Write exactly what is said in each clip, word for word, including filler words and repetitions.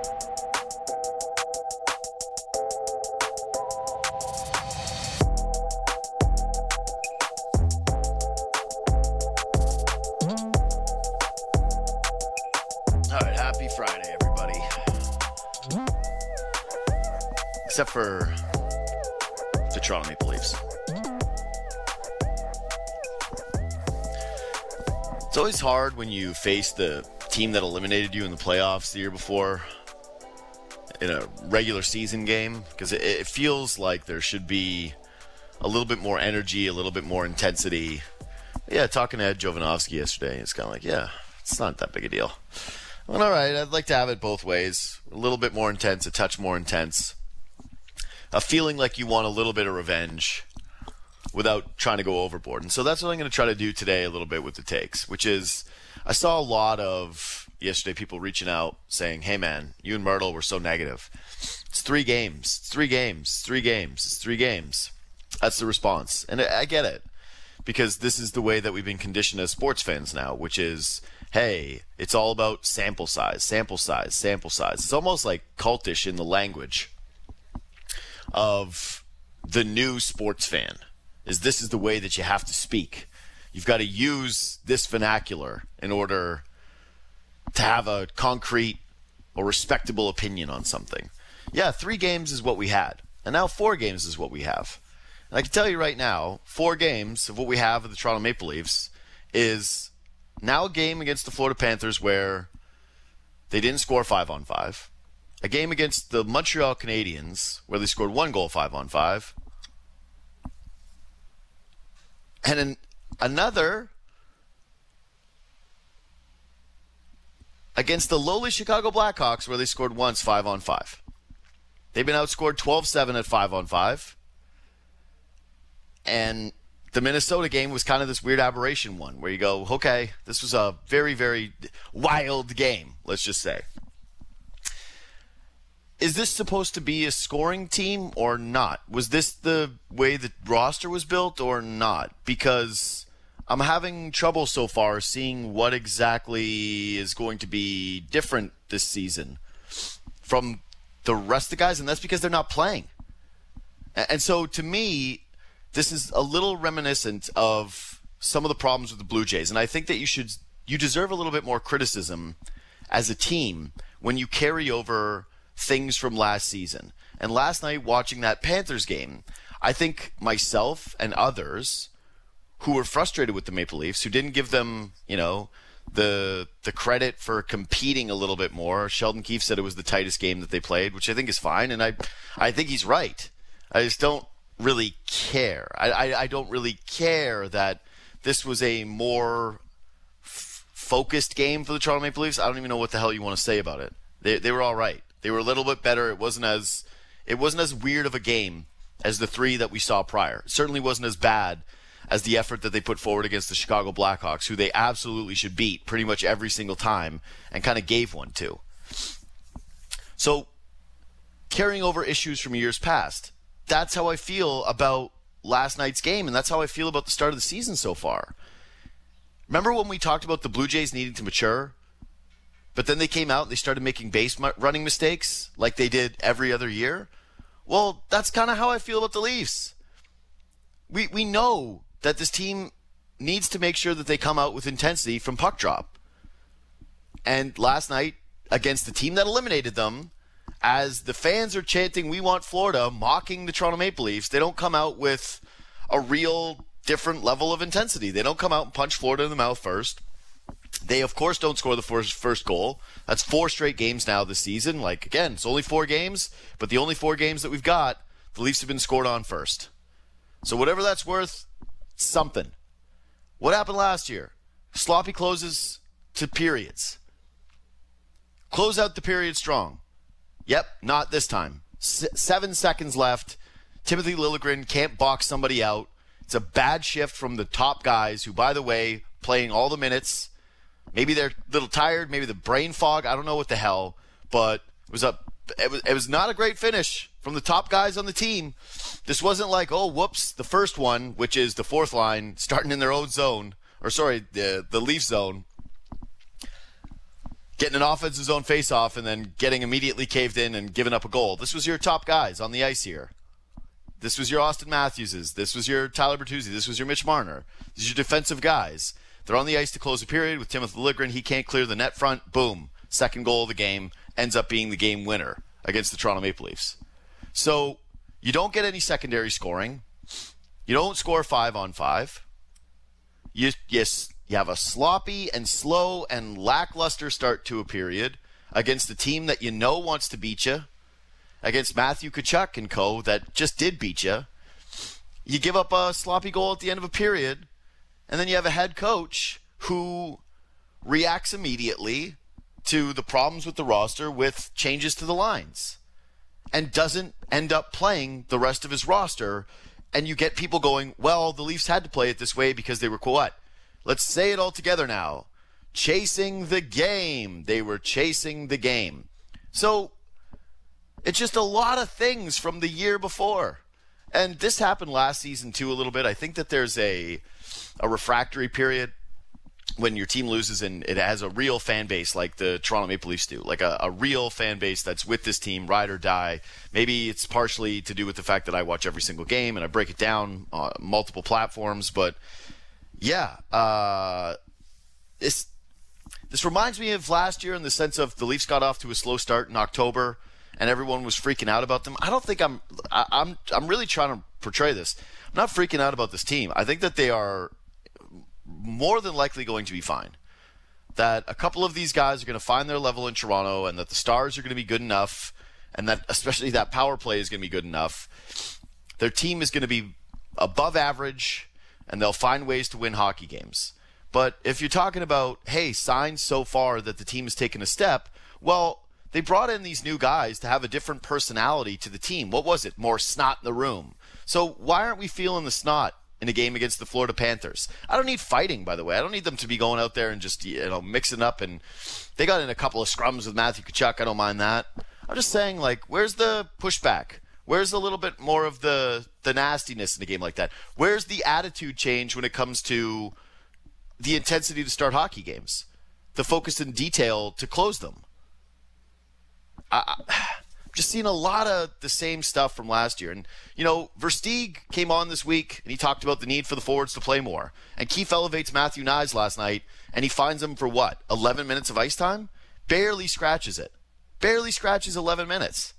Friday, everybody. Except for the Toronto Maple Leafs. It's always hard when you face the team that eliminated you in the playoffs the year before in a regular season game, because it, it feels like there should be a little bit more energy, a little bit more intensity. Yeah, talking to Ed Jovanovski yesterday, it's kind of like, yeah, it's not that big a deal. Well, all right, I'd like to have it both ways. A little bit more intense, a touch more intense. A feeling like you want a little bit of revenge without trying to go overboard. And so that's what I'm going to try to do today a little bit with the takes, which is I saw a lot of yesterday people reaching out saying, hey, man, you and Myrtle were so negative. It's three games. It's three games. It's three games. It's three games. That's the response. And I get it, because this is the way that we've been conditioned as sports fans now, which is, hey, it's all about sample size, sample size, sample size. It's almost like cultish in the language of the new sports fan, is this is the way that you have to speak. You've got to use this vernacular in order to have a concrete or respectable opinion on something. Yeah, three games is what we had, and now four games is what we have. And I can tell you right now, four games of what we have of the Toronto Maple Leafs is now a game against the Florida Panthers where they didn't score five on five. A game against the Montreal Canadiens where they scored one goal five on five. And an, another against the lowly Chicago Blackhawks where they scored once five on five. They've been outscored twelve seven at five on five. And the Minnesota game was kind of this weird aberration one where you go, okay, this was a very, very wild game, let's just say. Is this supposed to be a scoring team or not? Was this the way the roster was built or not? Because I'm having trouble so far seeing what exactly is going to be different this season from the rest of the guys, and that's because they're not playing. And so to me, this is a little reminiscent of some of the problems with the Blue Jays, and I think that you should you deserve a little bit more criticism as a team when you carry over things from last season. And last night, watching that Panthers game, I think myself and others who were frustrated with the Maple Leafs, who didn't give them, you know, the the credit for competing a little bit more. Sheldon Keefe said it was the tightest game that they played, which I think is fine, and I I think he's right. I just don't really care. I, I, I don't really care that this was a more f- focused game for the Toronto Maple Leafs. I don't even know what the hell you want to say about it. They they were all right. They were a little bit better. It wasn't as it wasn't as weird of a game as the three that we saw prior. It certainly wasn't as bad as the effort that they put forward against the Chicago Blackhawks, who they absolutely should beat pretty much every single time and kind of gave one to. So, carrying over issues from years past, that's how I feel about last night's game, and that's how I feel about the start of the season so far. Remember when we talked about the Blue Jays needing to mature? But then they came out and they started making base running mistakes like they did every other year? Well, that's kind of how I feel about the Leafs. We we know that this team needs to make sure that they come out with intensity from puck drop. And last night, against the team that eliminated them, as the fans are chanting, "We want Florida," mocking the Toronto Maple Leafs, they don't come out with a real different level of intensity. They don't come out and punch Florida in the mouth first. They, of course, don't score the first, first goal. That's four straight games now this season. Like, again, it's only four games, but the only four games that we've got, the Leafs have been scored on first. So whatever that's worth, something. What happened last year? Sloppy closes to periods. Close out the period strong. Yep, not this time. S- seven seconds left. Timothy Liljegren can't box somebody out. It's a bad shift from the top guys who, by the way, playing all the minutes. Maybe they're a little tired. Maybe the brain fog. I don't know what the hell. But it was a it was, it was not a great finish from the top guys on the team. This wasn't like, oh, whoops, the first one, which is the fourth line, starting in their own zone. Or, sorry, the, the Leaf zone. getting an offensive zone face-off and then getting immediately caved in and giving up a goal. This was your top guys on the ice here. This was your Austin Matthewses. This was your Tyler Bertuzzi. This was your Mitch Marner. These are your defensive guys. They're on the ice to close a period with Timothy Liljegren. He can't clear the net front. Boom. Second goal of the game ends up being the game winner against the Toronto Maple Leafs. So you don't get any secondary scoring. You don't score five on five. You, you, you have a sloppy and slow and lackluster start to a period against a team that you know wants to beat you, against Matthew Tkachuk and co. that just did beat you. You give up a sloppy goal at the end of a period, and then you have a head coach who reacts immediately to the problems with the roster with changes to the lines and doesn't end up playing the rest of his roster. And you get people going, well, the Leafs had to play it this way because they were what? Let's say it all together now. Chasing the game. They were chasing the game. So it's just a lot of things from the year before. And this happened last season too a little bit. I think that there's a a refractory period when your team loses and it has a real fan base like the Toronto Maple Leafs do, like a, a real fan base that's with this team, ride or die. Maybe it's partially to do with the fact that I watch every single game and I break it down on multiple platforms. But yeah, uh, this this reminds me of last year in the sense of the Leafs got off to a slow start in October and everyone was freaking out about them. I don't think I'm I, I'm I'm really trying to portray this. I'm not freaking out about this team. I think that they are more than likely going to be fine. That a couple of these guys are going to find their level in Toronto and that the Stars are going to be good enough and that especially that power play is going to be good enough. Their team is going to be above average and they'll find ways to win hockey games. But if you're talking about, hey, signs so far that the team has taken a step, well, they brought in these new guys to have a different personality to the team. What was it? More snot in the room. So why aren't we feeling the snot in a game against the Florida Panthers? I don't need fighting, by the way. I don't need them to be going out there and just, you know, mixing up. And they got in a couple of scrums with Matthew Tkachuk. I don't mind that. I'm just saying, like, where's the pushback? Where's a little bit more of the, the nastiness in a game like that? Where's the attitude change when it comes to the intensity to start hockey games? The focus in detail to close them? I, I, just seeing a lot of the same stuff from last year. And, you know, Versteeg came on this week, and he talked about the need for the forwards to play more. And Keefe elevates Matthew Knies last night, and he finds him for what, eleven minutes of ice time? Barely scratches it. Barely scratches eleven minutes.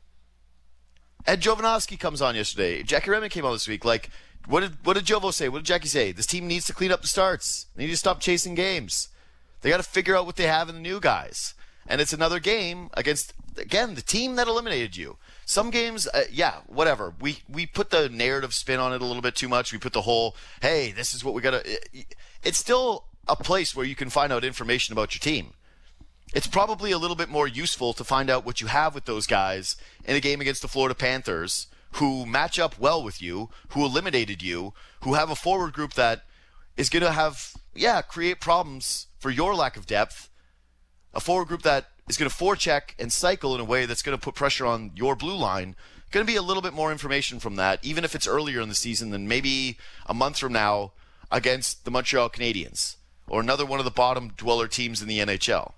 Ed Jovanovski comes on yesterday. Jackie Redmond came on this week. Like, what did what did Jovo say? What did Jackie say? This team needs to clean up the starts. They need to stop chasing games. They got to figure out what they have in the new guys. And it's another game against, again, the team that eliminated you. Some games, uh, yeah, whatever. We we put the narrative spin on it a little bit too much. We put the whole, hey, this is what we got to... It's still a place where you can find out information about your team. It's probably a little bit more useful to find out what you have with those guys in a game against the Florida Panthers who match up well with you, who eliminated you, who have a forward group that is going to have, yeah, create problems for your lack of depth. A forward group that is going to forecheck and cycle in a way that's going to put pressure on your blue line. Going to be a little bit more information from that, even if it's earlier in the season than maybe a month from now against the Montreal Canadiens or another one of the bottom dweller teams in the N H L.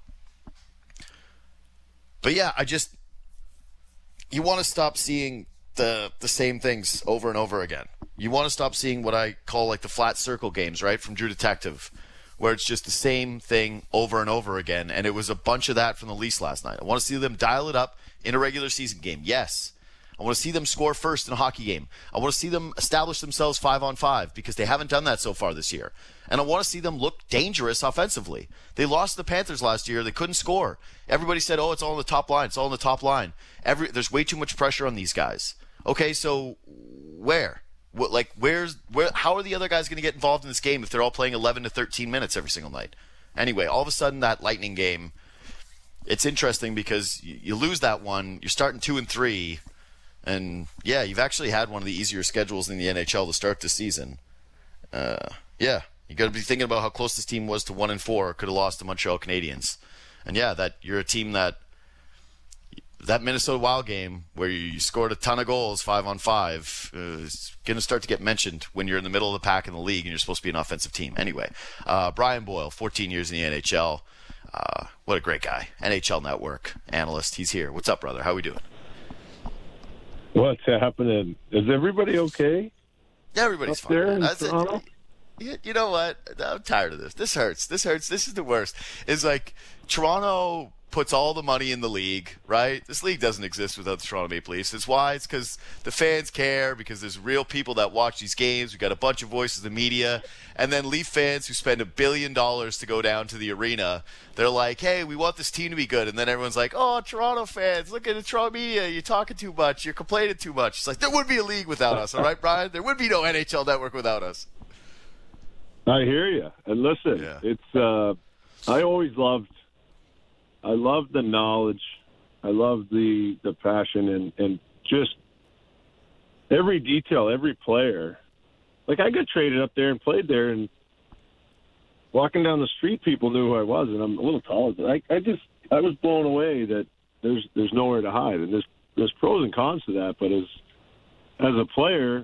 But yeah, I just, you want to stop seeing the the same things over and over again. You want to stop seeing what I call like the flat circle games, right, from True Detective, where it's just the same thing over and over again. And it was a bunch of that from the Leafs last night. I want to see them dial it up in a regular season game. Yes. I want to see them score first in a hockey game. I want to see them establish themselves five on five because they haven't done that so far this year. And I want to see them look dangerous offensively. They lost to the Panthers last year. They couldn't score. Everybody said, oh, it's all on the top line. It's all on the top line. Every There's way too much pressure on these guys. Okay, so where? What, like, where's where? How are the other guys going to get involved in this game if they're all playing eleven to thirteen minutes every single night? Anyway, all of a sudden that Lightning game, it's interesting because you, you lose that one. You're starting two and three, and yeah, you've actually had one of the easier schedules in the N H L to start this season. Uh, yeah, you got to be thinking about how close this team was to one and four. Could have lost to Montreal Canadiens, and yeah, that you're a team that. That Minnesota Wild game where you scored a ton of goals five on five uh, is going to start to get mentioned when you're in the middle of the pack in the league and you're supposed to be an offensive team. Anyway, uh, Brian Boyle, fourteen years in the N H L. Uh, what a great guy. N H L Network analyst. He's here. What's up, brother? How we doing? What's happening? Is everybody okay? Yeah, everybody's Up fine. there in That's it. Toronto? You, you know what? I'm tired of this. This hurts. This hurts. This is the worst. It's like Toronto puts all the money in the league, right? This league doesn't exist without the Toronto Maple Leafs. It's why? It's because the fans care, because there's real people that watch these games. We've got a bunch of voices in the media. And then Leaf fans who spend a billion dollars to go down to the arena, they're like, hey, we want this team to be good. And then everyone's like, oh, Toronto fans, look at the Toronto media. You're talking too much. You're complaining too much. It's like, there would be a league without us, all right, Brian? There would be no N H L Network without us. I hear you. And listen, Yeah. it's uh, I always loved I love the knowledge. I love the the passion and, and just every detail, every player. Like, I got traded up there and played there, and walking down the street, people knew who I was, and I'm a little taller. But I, I just I was blown away that there's there's nowhere to hide, and there's there's pros and cons to that. But as as a player,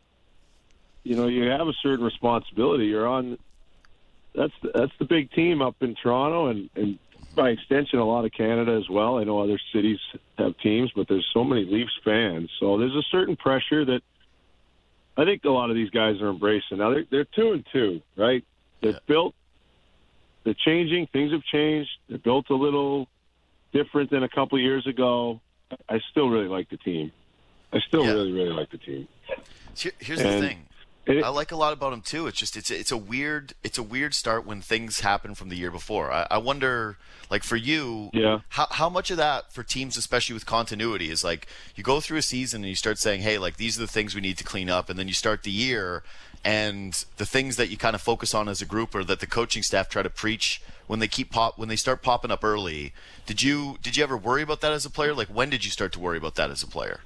you know, you have a certain responsibility. You're on. That's the, that's the big team up in Toronto, and, and by extension, a lot of Canada as well. I know other cities have teams, but there's so many Leafs fans. So there's a certain pressure that I think a lot of these guys are embracing. Now, they're, they're two and two, right? They're Yeah. built, they're changing. Things have changed. They're built a little different than a couple of years ago. I still really like the team. I still Yeah. really, really like the team. Here- Here's And the thing. it- I like a lot about him too. It's just it's a, it's a weird it's a weird start when things happen from the year before. I, I wonder, like for you, Yeah. how how much of that for teams, especially with continuity, is like you go through a season and you start saying, hey, like these are the things we need to clean up, and then you start the year and the things that you kind of focus on as a group or that the coaching staff try to preach when they keep pop when they start popping up early. Did you did you ever worry about that as a player? Like when did you start to worry about that as a player?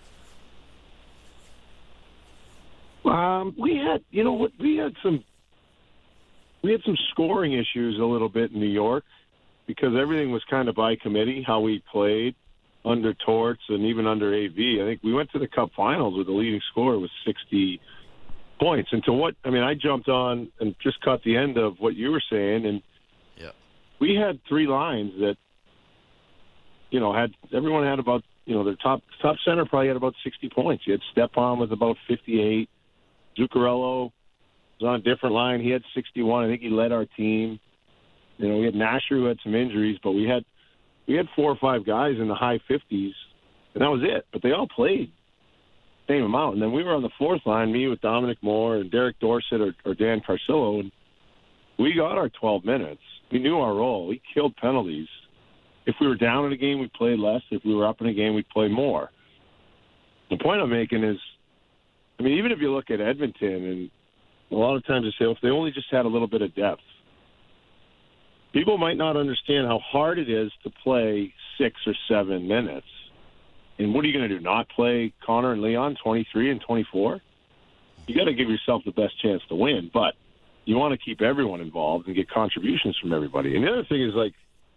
Um, we had, you know what, we had some, we had some scoring issues a little bit in New York because everything was kind of by committee, how we played under Torts and even under A V. I think we went to the Cup Finals with the leading scorer was sixty points. And to what, I mean, I jumped on and just caught the end of what you were saying, and Yeah. we had three lines that, you know, had, everyone had about, you know, their top, top center probably had about sixty points. You had Stepan with about fifty-eight. Zuccarello was on a different line. He had sixty-one. I think he led our team. You know, we had Nasher who had some injuries, but we had we had four or five guys in the high fifties, and that was it. But they all played the same amount. And then we were on the fourth line, me with Dominic Moore and Derek Dorsett or, or Dan Carcillo, and we got our twelve minutes. We knew our role. We killed penalties. If we were down in a game, we played less. If we were up in a game, we'd play more. The point I'm making is, I mean, even if you look at Edmonton, and a lot of times they say, well, if they only just had a little bit of depth, people might not understand how hard it is to play six or seven minutes. And what are you going to do, not play Connor and Leon twenty-three and twenty-four? You got to give yourself the best chance to win, but you want to keep everyone involved and get contributions from everybody. And the other thing is, like,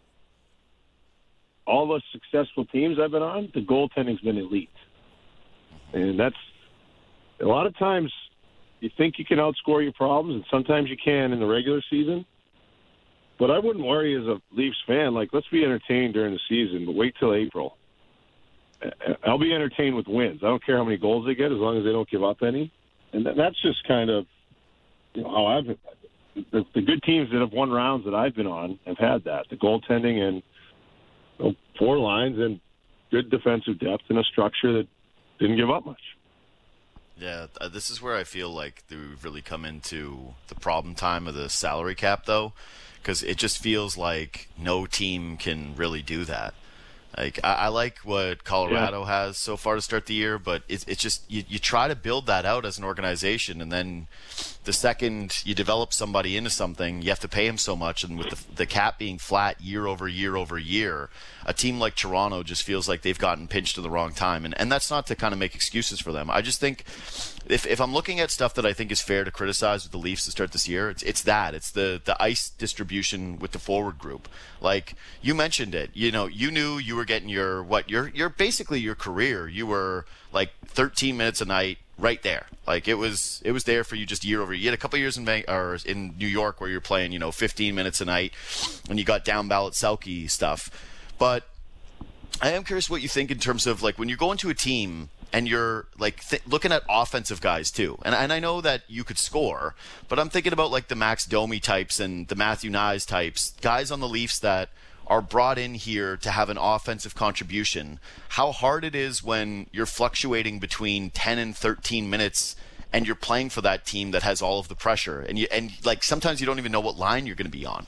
all the successful teams I've been on, the goaltending's been elite. And that's, a lot of times you think you can outscore your problems, and sometimes you can in the regular season. But I wouldn't worry as a Leafs fan. Like, let's be entertained during the season, but wait till April. I'll be entertained with wins. I don't care how many goals they get as long as they don't give up any. And that's just kind of, you know, how I've the, the good teams that have won rounds that I've been on have had that. The goaltending and, you know, four lines and good defensive depth and a structure that didn't give up much. Yeah, uh, this is where I feel like we've really come into the problem time of the salary cap, though, because it just feels like no team can really do that. Like I, I like what Colorado yeah. has so far to start the year, but it's it's just you, you try to build that out as an organization, and then the second you develop somebody into something, you have to pay him so much, and with the, the cap being flat year over year over year, a team like Toronto just feels like they've gotten pinched at the wrong time, and and that's not to kind of make excuses for them. I just think if if I'm looking at stuff that I think is fair to criticize with the Leafs to start this year, it's it's that it's the the ice distribution with the forward group. Like you mentioned it, you know, you knew you were getting your what your your basically your career. You were like thirteen minutes a night right there. Like it was, it was there for you just year over year. You had a couple years in Van- or in New York where you're playing, you know, fifteen minutes a night, and you got down ballot Selke stuff. But I am curious what you think in terms of like when you go into a team and you're like th- looking at offensive guys too. And and I know that you could score, but I'm thinking about like the Max Domi types and the Matthew Nyes types, guys on the Leafs that are brought in here to have an offensive contribution. How hard it is when you're fluctuating between ten and thirteen minutes and you're playing for that team that has all of the pressure. And you and like sometimes you don't even know what line you're going to be on.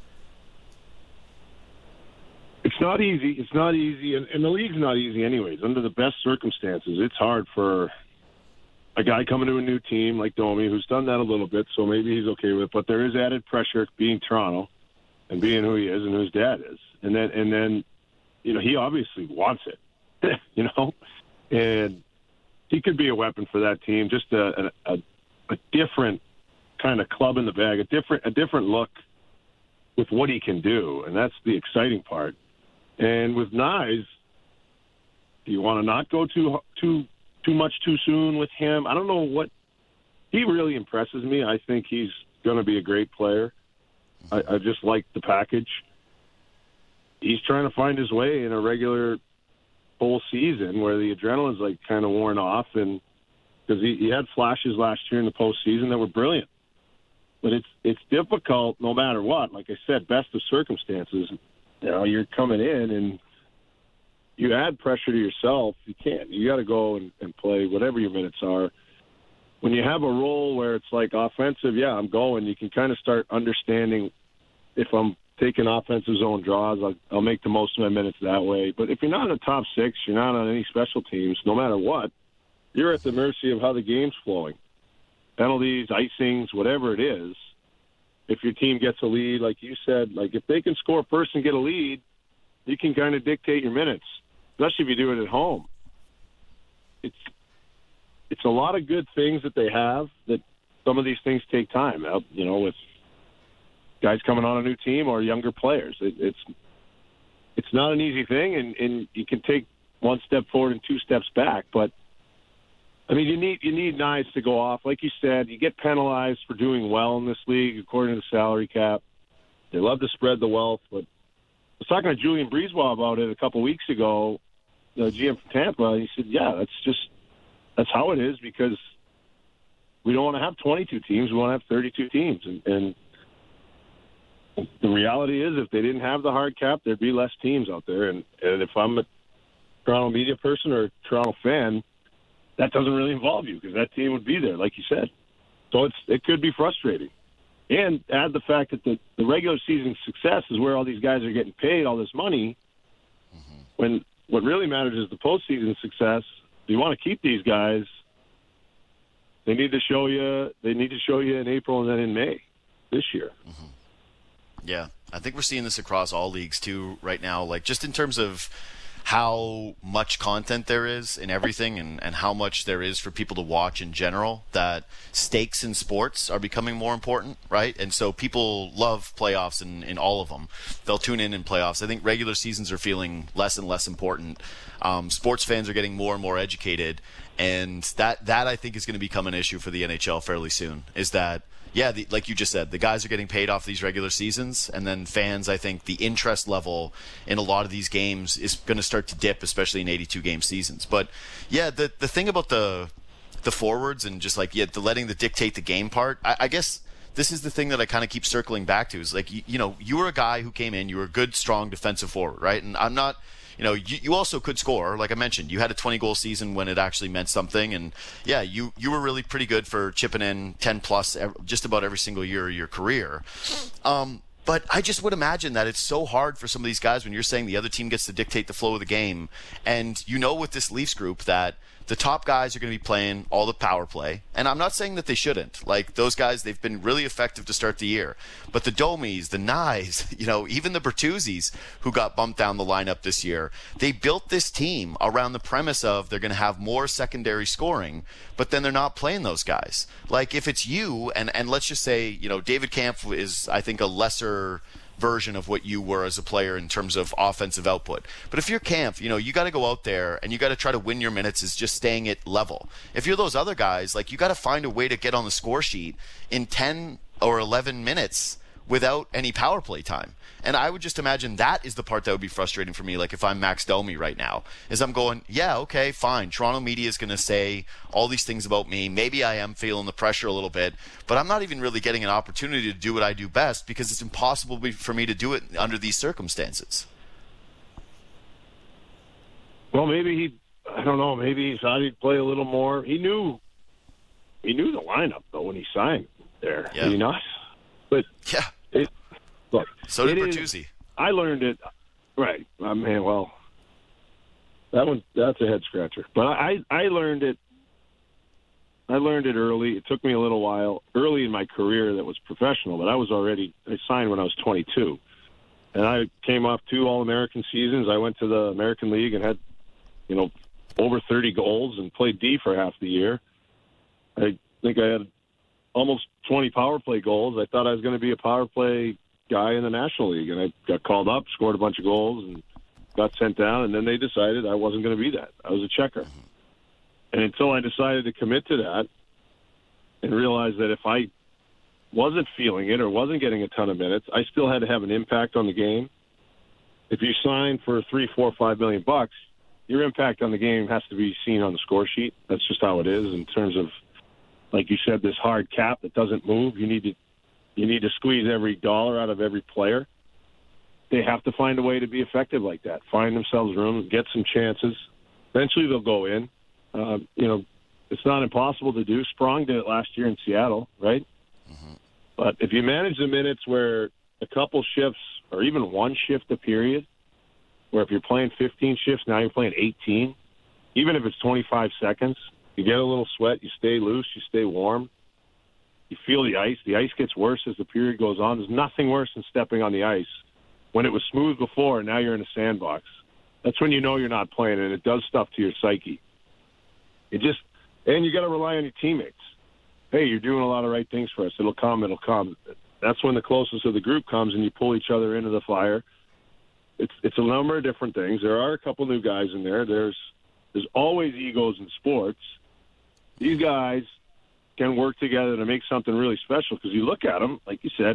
It's not easy. It's not easy, and, and the league's not easy anyways. Under the best circumstances, it's hard for a guy coming to a new team like Domi, who's done that a little bit, so maybe he's okay with it. But there is added pressure being Toronto and being who he is and who his dad is. And then, and then, you know, he obviously wants it, you know, and he could be a weapon for that team. Just a, a, a different kind of club in the bag, a different, a different look with what he can do, and that's the exciting part. And with Nyes, do you want to not go too too too much too soon with him? I don't know what he really impresses me. I think he's going to be a great player. I, I just like the package. He's trying to find his way in a regular full season where the adrenaline's like kind of worn off, and because he, he had flashes last year in the postseason that were brilliant. But it's it's difficult no matter what. Like I said, best of circumstances. You know, you're coming in and you add pressure to yourself. You can't. You got to go and, and play whatever your minutes are. When you have a role where it's like offensive, yeah, I'm going. You can kind of start understanding if I'm taking offensive zone draws, I'll, I'll make the most of my minutes that way. But if you're not in the top six, you're not on any special teams, no matter what, you're at the mercy of how the game's flowing. Penalties, icings, whatever it is. If your team gets a lead, like you said, like if they can score first and get a lead, you can kind of dictate your minutes, especially if you do it at home. It's it's a lot of good things that they have that some of these things take time, you know, with guys coming on a new team or younger players. It, it's it's not an easy thing, and, and you can take one step forward and two steps back, but I mean, you need you need Nyes to go off. Like you said, you get penalized for doing well in this league according to the salary cap. They love to spread the wealth. But I was talking to Julian Brisebois about it a couple weeks ago, the G M from Tampa. And he said, yeah, that's just that's how it is because we don't want to have twenty-two teams. We want to have thirty-two teams. And, and the reality is if they didn't have the hard cap, there'd be less teams out there. And, and if I'm a Toronto media person or a Toronto fan, that doesn't really involve you because that team would be there, like you said. So it's it could be frustrating. And add the fact that the, the regular season success is where all these guys are getting paid all this money. Mm-hmm. When what really matters is the postseason success. If you want to keep these guys, they need to show you. They need to show you in April and then in May this year. Mm-hmm. Yeah, I think we're seeing this across all leagues too right now. Like just in terms of how much content there is in everything and, and how much there is for people to watch in general, that stakes in sports are becoming more important, right? And so people love playoffs in, in all of them. They'll tune in in playoffs. I think regular seasons are feeling less and less important. Um, sports fans are getting more and more educated, and that, that I think is going to become an issue for the N H L fairly soon, is that yeah, the, like you just said, the guys are getting paid off these regular seasons, and then fans, I think the interest level in a lot of these games is going to start to dip, especially in eighty-two game seasons. But yeah, the the thing about the the forwards and just like yeah, the letting the dictate the game part, I, I guess this is the thing that I kind of keep circling back to is like you, you know, you were a guy who came in, you were a good, strong defensive forward, right? And I'm not. You know, you, you also could score. Like I mentioned, you had a twenty-goal season when it actually meant something. And, yeah, you, you were really pretty good for chipping in ten-plus just about every single year of your career. Um, but I just would imagine that it's so hard for some of these guys when you're saying the other team gets to dictate the flow of the game. And you know with this Leafs group that the top guys are going to be playing all the power play. And I'm not saying that they shouldn't. Like, those guys, they've been really effective to start the year. But the Domis, the Nyes, you know, even the Bertuzzis who got bumped down the lineup this year, they built this team around the premise of they're going to have more secondary scoring, but then they're not playing those guys. Like, if it's you, and, and let's just say, you know, David Kampf is, I think, a lesser version of what you were as a player in terms of offensive output. But if you're Kampf, you know, you got to go out there and you got to try to win your minutes is just staying at level. If you're those other guys, like, you got to find a way to get on the score sheet in ten or eleven minutes without any power play time. And I would just imagine that is the part that would be frustrating for me. Like, if I'm Max Domi right now, is I'm going, yeah, okay, fine. Toronto media is going to say all these things about me. Maybe I am feeling the pressure a little bit, but I'm not even really getting an opportunity to do what I do best because it's impossible for me to do it under these circumstances. Well, maybe he, I don't know, maybe he thought he'd play a little more. He knew, he knew the lineup, though, when he signed there. Yeah. Did he not? But yeah. It, look, so did it Bertuzzi. Is, I learned it, right. I mean, well, that one, that's a head scratcher. But I, I learned it, I learned it early. It took me a little while, early in my career that was professional, but I was already, I signed when I was twenty-two. And I came off two All-American seasons. I went to the American League and had, you know, over thirty goals and played D for half the year. I think I had almost twenty power play goals. I thought I was going to be a power play guy in the National League, and I got called up, scored a bunch of goals, and got sent down, and then they decided I wasn't going to be that. I was a checker. And until I decided to commit to that and realized that if I wasn't feeling it or wasn't getting a ton of minutes, I still had to have an impact on the game. If you sign for three, four, five million bucks, your impact on the game has to be seen on the score sheet. That's just how it is in terms of, like you said, this hard cap that doesn't move. You need to you need to squeeze every dollar out of every player. They have to find a way to be effective like that. Find themselves room, get some chances. Eventually they'll go in. Uh, you know, it's not impossible to do. Sprong did it last year in Seattle, right? Mm-hmm. But if you manage the minutes where a couple shifts or even one shift a period, where if you're playing fifteen shifts, now you're playing eighteen, even if it's twenty-five seconds, you get a little sweat, you stay loose, you stay warm, you feel the ice. The ice gets worse as the period goes on. There's nothing worse than stepping on the ice when it was smooth before and now you're in a sandbox. That's when you know you're not playing, and it does stuff to your psyche. It just, and you got to rely on your teammates. Hey, you're doing a lot of right things for us. It'll come, it'll come. That's when the closest of the group comes and you pull each other into the fire. It's it's a number of different things. There are a couple new guys in there. There's there's always egos in sports. These guys can work together to make something really special because you look at them, like you said,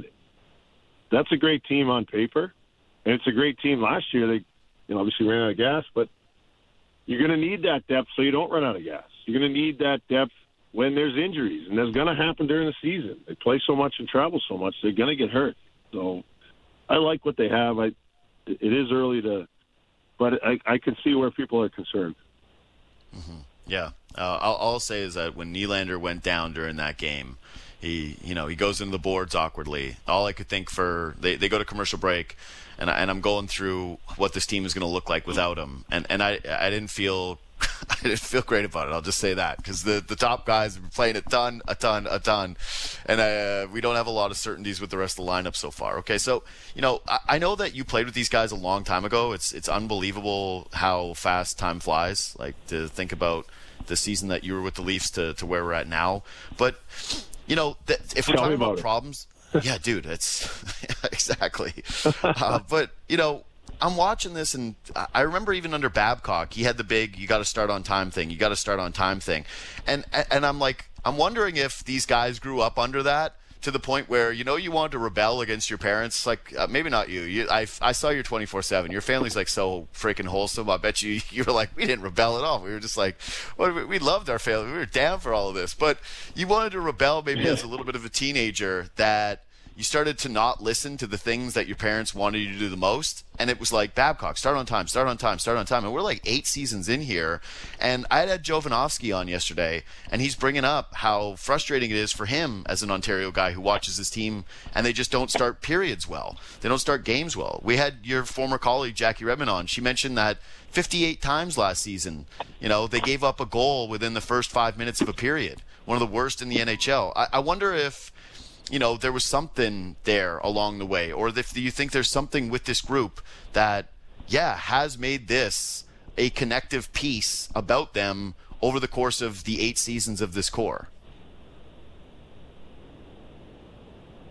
that's a great team on paper, and it's a great team. Last year, they you know, obviously ran out of gas, but you're going to need that depth so you don't run out of gas. You're going to need that depth when there's injuries, and there's going to happen during the season. They play so much and travel so much, they're going to get hurt. So I like what they have. I It is early to, but I, I can see where people are concerned. Mm-hmm. Yeah. Uh, all, all I'll say is that when Nylander went down during that game, he, you know, he goes into the boards awkwardly. All I could think for, they, they go to commercial break, and, I, and I'm going through what this team is going to look like without him. And, and I, I didn't feel, I didn't feel great about it. I'll just say that because the, the top guys have been playing a ton, a ton, a ton, and uh, we don't have a lot of certainties with the rest of the lineup so far. Okay, so you know I, I know that you played with these guys a long time ago. It's it's unbelievable how fast time flies. Like to think about the season that you were with the Leafs to, to where we're at now. But you know th- if we're Tell talking about, about problems, yeah, dude, it's exactly. Uh, but you know. I'm watching this, and I remember even under Babcock, he had the big "you got to start on time" thing. You got to start on time thing, and and I'm like, I'm wondering if these guys grew up under that to the point where you know you wanted to rebel against your parents. Like uh, maybe not you. You, I, I saw your twenty-four seven. Your family's like so freaking wholesome. I bet you you were like we didn't rebel at all. We were just like, well, we, we loved our family. We were down for all of this, but you wanted to rebel maybe as a little bit of a teenager that. You started to not listen to the things that your parents wanted you to do the most. And it was like, Babcock, start on time, start on time, start on time. And we're like eight seasons in here. And I had Jovanovski on yesterday, and he's bringing up how frustrating it is for him as an Ontario guy who watches his team, and they just don't start periods well. They don't start games well. We had your former colleague, Jackie Redmond, on. She mentioned that fifty-eight times last season, you know, they gave up a goal within the first five minutes of a period. One of the worst in the N H L. I, I wonder if... you know, there was something there along the way, or if do you think there's something with this group that, yeah, has made this a connective piece about them over the course of the eight seasons of this core?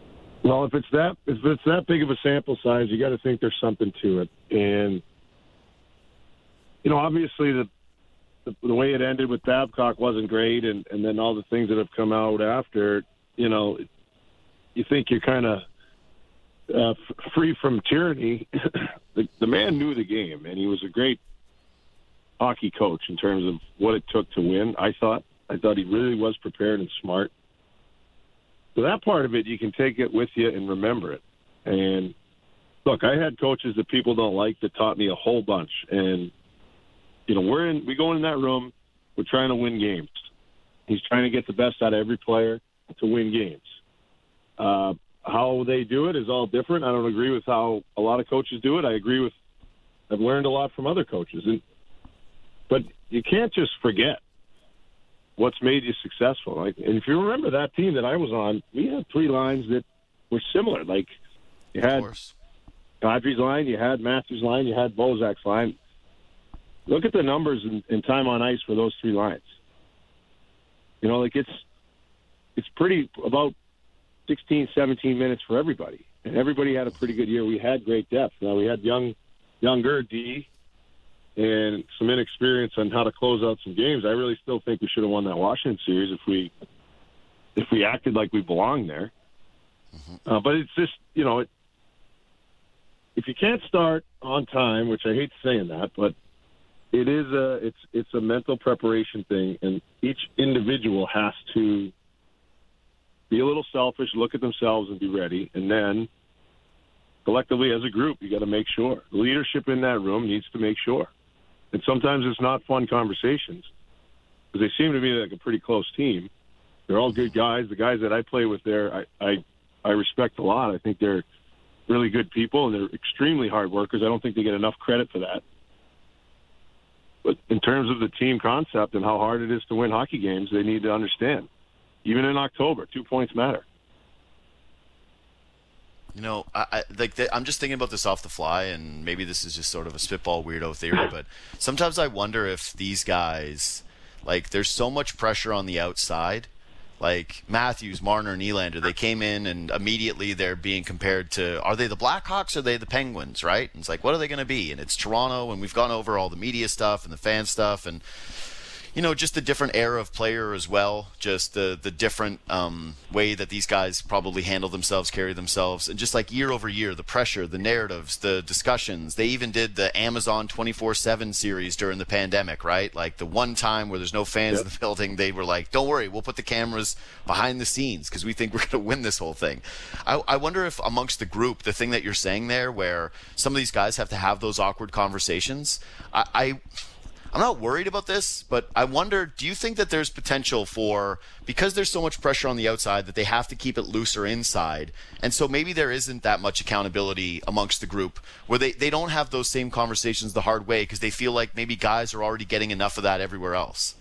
Well, if it's that if it's that big of a sample size, you got to think there's something to it. And you know, obviously the the, the way it ended with Babcock wasn't great, and, and then all the things that have come out after. You know, you think you're kind of uh, f- free from tyranny. the, the man knew the game, and he was a great hockey coach in terms of what it took to win. I thought I thought he really was prepared and smart. So that part of it, you can take it with you and remember it. And look, I had coaches that people don't like that taught me a whole bunch. And you know, we're in, we go in that room, we're trying to win games. He's trying to get the best out of every player to win games. Uh, how they do it is all different. I don't agree with how a lot of coaches do it. I agree with, I've learned a lot from other coaches. And, but you can't just forget what's made you successful. Like, and if you remember that team that I was on, we had three lines that were similar. Like you had Kadri's line, you had Matthews' line, you had Bozak's line. Look at the numbers in, in time on ice for those three lines. You know, like it's it's pretty about sixteen, seventeen minutes for everybody. And everybody had a pretty good year. We had great depth. Now we had young, younger D and some inexperience on how to close out some games. I really still think we should have won that Washington series if we if we acted like we belonged there. Mm-hmm. Uh, but it's just, you know, it, if you can't start on time, which I hate saying that, but it is a it's it's a mental preparation thing, and each individual has to be a little selfish, look at themselves, and be ready. And then collectively, as a group, you got to make sure the leadership in that room needs to make sure. And sometimes it's not fun conversations because they seem to be like a pretty close team. They're all good guys. The guys that I play with there, I I, I respect a lot. I think they're really good people, and they're extremely hard workers. I don't think they get enough credit for that. But in terms of the team concept and how hard it is to win hockey games, they need to understand. Even in October, two points matter. You know, I, I like the, I'm just thinking about this off the fly, and maybe this is just sort of a spitball weirdo theory, but sometimes I wonder if these guys, like, there's so much pressure on the outside. Like Matthews, Marner, Nylander, they came in and immediately they're being compared to, are they the Blackhawks or are they the Penguins, right? And it's like, what are they going to be? And it's Toronto, and we've gone over all the media stuff and the fan stuff, and you know, just the different era of player as well, just the the different um, way that these guys probably handle themselves, carry themselves, and just like year over year, the pressure, the narratives, the discussions. They even did the Amazon twenty-four seven series during the pandemic, right? Like the one time where there's no fans yep. in the building, they were like, don't worry, we'll put the cameras behind the scenes because we think we're going to win this whole thing. I, I wonder if amongst the group, the thing that you're saying there, where some of these guys have to have those awkward conversations, I... I I'm not worried about this, but I wonder, do you think that there's potential for, because there's so much pressure on the outside, that they have to keep it looser inside, and so maybe there isn't that much accountability amongst the group, where they, they don't have those same conversations the hard way because they feel like maybe guys are already getting enough of that everywhere else?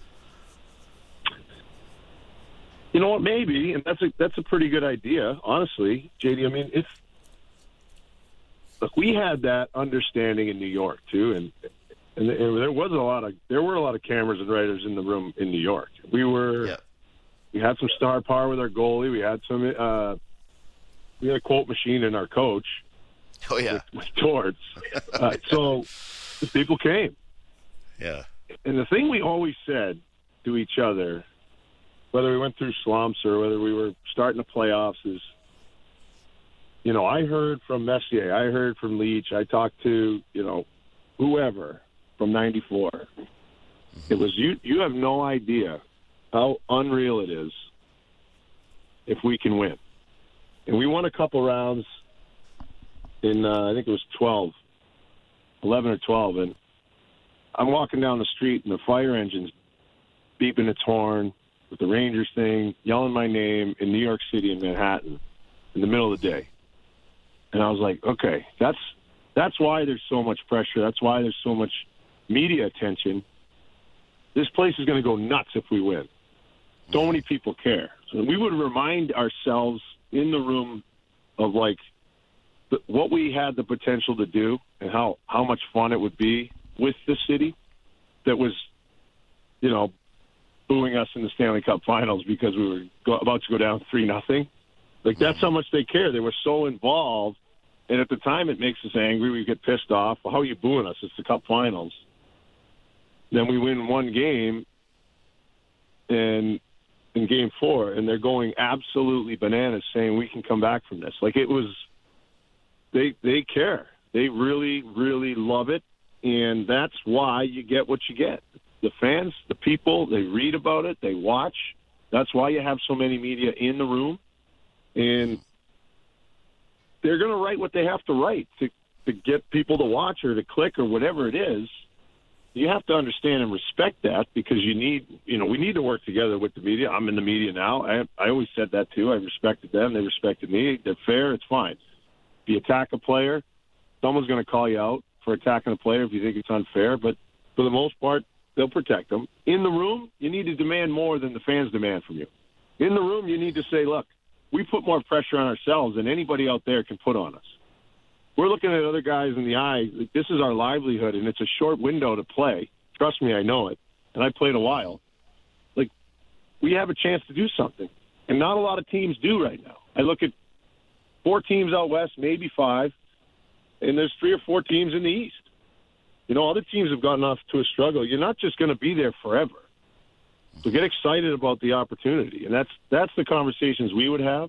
You know what, maybe, and that's a, that's a pretty good idea, honestly, J D. I mean, it's, look, we had that understanding in New York, too, and And there was a lot of there were a lot of cameras and writers in the room in New York. We were yeah. we had some star power with our goalie. We had some uh, we had a quote machine in our coach. Oh yeah, with, with Torts. uh, so the people came. Yeah. And the thing we always said to each other, whether we went through slumps or whether we were starting the playoffs, is, you know, I heard from Messier, I heard from Leach, I talked to, you know, whoever. From ninety-four. It was, you you have no idea how unreal it is if we can win. And we won a couple rounds in, uh, I think it was twelve, eleven or twelve, and I'm walking down the street and the fire engine's beeping its horn with the Rangers thing, yelling my name in New York City in Manhattan in the middle of the day. And I was like, okay, that's that's why there's so much pressure. That's why there's so much media attention. This place is going to go nuts if we win. So many people care. So we would remind ourselves in the room of like the, what we had the potential to do and how, how much fun it would be with the city that was, you know, booing us in the Stanley Cup Finals because we were go, about to go down three nothing. Like, that's how much they care. They were so involved. And at the time, it makes us angry. We get pissed off. Well, how are you booing us? It's the Cup Finals. Then we win one game and in game four, and they're going absolutely bananas saying we can come back from this. Like, it was they they care. They really, really love it, and that's why you get what you get. The fans, the people, they read about it, they watch. That's why you have so many media in the room, and they're going to write what they have to write to, to get people to watch or to click or whatever it is. You have to understand and respect that, because you need, you know, we need to work together with the media. I'm in the media now. I I always said that too. I respected them. They respected me. They're fair. It's fine. If you attack a player, someone's going to call you out for attacking a player if you think it's unfair. But for the most part, they'll protect them. In the room, you need to demand more than the fans demand from you. In the room, you need to say, look, we put more pressure on ourselves than anybody out there can put on us. We're looking at other guys in the eye. This is our livelihood, and it's a short window to play. Trust me, I know it. And I played a while. Like, we have a chance to do something. And not a lot of teams do right now. I look at four teams out west, maybe five, and there's three or four teams in the east. You know, other teams have gotten off to a struggle. You're not just going to be there forever. So get excited about the opportunity. And that's that's the conversations we would have.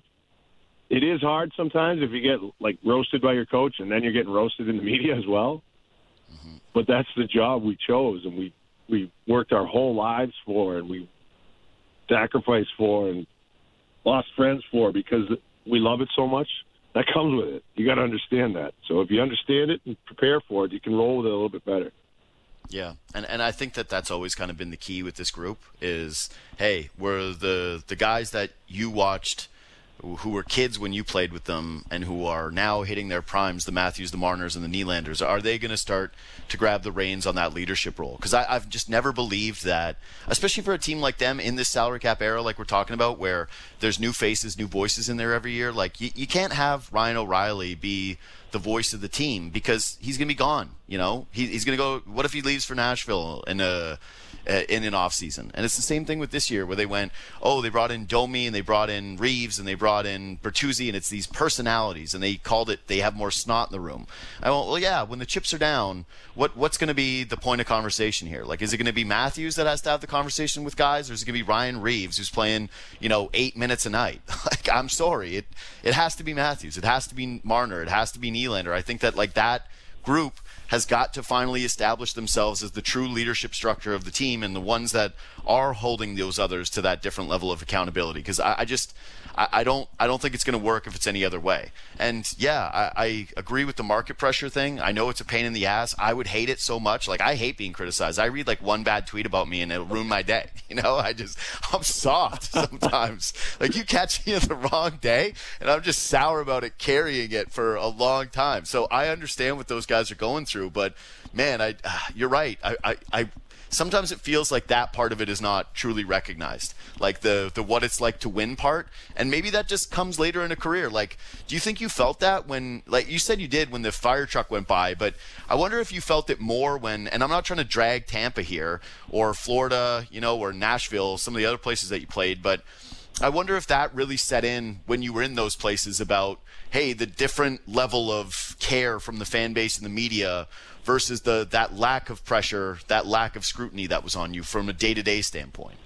It is hard sometimes if you get, like, roasted by your coach and then you're getting roasted in the media as well. Mm-hmm. But that's the job we chose, and we, we worked our whole lives for, and we sacrificed for, and lost friends for, because we love it so much. That comes with it. You got to understand that. So if you understand it and prepare for it, you can roll with it a little bit better. Yeah, and and I think that that's always kind of been the key with this group is, hey, we're the the guys that you watched who were kids when you played with them and who are now hitting their primes, the Matthews, the Marners, and the Nylanders. Are they going to start to grab the reins on that leadership role? Because I've just never believed that, especially for a team like them in this salary cap era like we're talking about, where there's new faces, new voices in there every year. Like, you, you can't have Ryan O'Reilly be the voice of the team, because he's going to be gone. You know, he, he's going to go. What if he leaves for Nashville in a in an off season? And it's the same thing with this year, where they went, oh, they brought in Domi and they brought in Reeves and they brought in Bertuzzi, and it's these personalities, and they called it they have more snot in the room. I went, well, yeah, when the chips are down, what what's going to be the point of conversation here? Like, is it going to be Matthews that has to have the conversation with guys, or is it going to be Ryan Reeves who's playing, you know, eight minutes a night? Like, I'm sorry, it it has to be Matthews, it has to be Marner, it has to be Nylander. I think that, like, that group has got to finally establish themselves as the true leadership structure of the team, and the ones that are holding those others to that different level of accountability. Because I, I just, I, I don't, I don't think it's going to work if it's any other way. And yeah, I, I agree with the market pressure thing. I know it's a pain in the ass. I would hate it so much. Like, I hate being criticized. I read like one bad tweet about me and it'll ruin my day. You know, I just, I'm soft sometimes. Like, you catch me on the wrong day and I'm just sour about it, carrying it for a long time. So I understand what those guys are going through. But man, I uh, you're right. I, I, I sometimes it feels like that part of it is not truly recognized, like the the what it's like to win part, and maybe that just comes later in a career. Like, do you think you felt that when, like you said you did, when the fire truck went by? But I wonder if you felt it more when, and I'm not trying to drag Tampa here or Florida, you know, or Nashville, some of the other places that you played, but I wonder if that really set in when you were in those places about, hey, the different level of care from the fan base and the media versus the that lack of pressure, that lack of scrutiny that was on you from a day-to-day standpoint.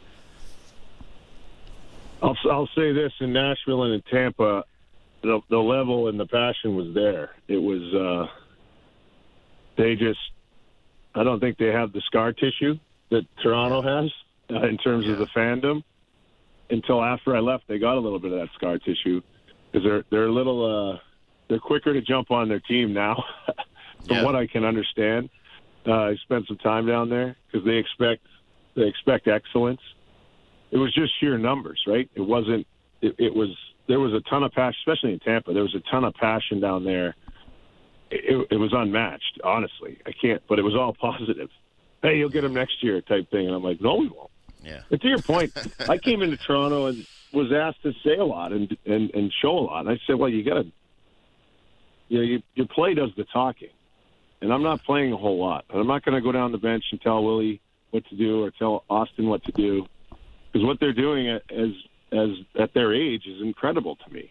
I'll, I'll say this, in Nashville and in Tampa, the, the level and the passion was there. It was, uh, they just, I don't think they have the scar tissue that Toronto has uh, in terms yeah. of the fandom. Until after I left, they got a little bit of that scar tissue, because they're they're a little uh, they're quicker to jump on their team now, from yeah. what I can understand. Uh, I spent some time down there because they expect they expect excellence. It was just sheer numbers, right? It wasn't. It, it was there was a ton of passion, especially in Tampa. There was a ton of passion down there. It, it was unmatched, honestly. I can't, but it was all positive. Hey, you'll get them next year, type thing. And I'm like, no, we won't. Yeah. And to your point, I came into Toronto and was asked to say a lot and and, and show a lot. And I said, well, you got to, you know, you, your play does the talking. And I'm not playing a whole lot. And I'm not going to go down the bench and tell Willie what to do or tell Austin what to do, because what they're doing as as at their age is incredible to me.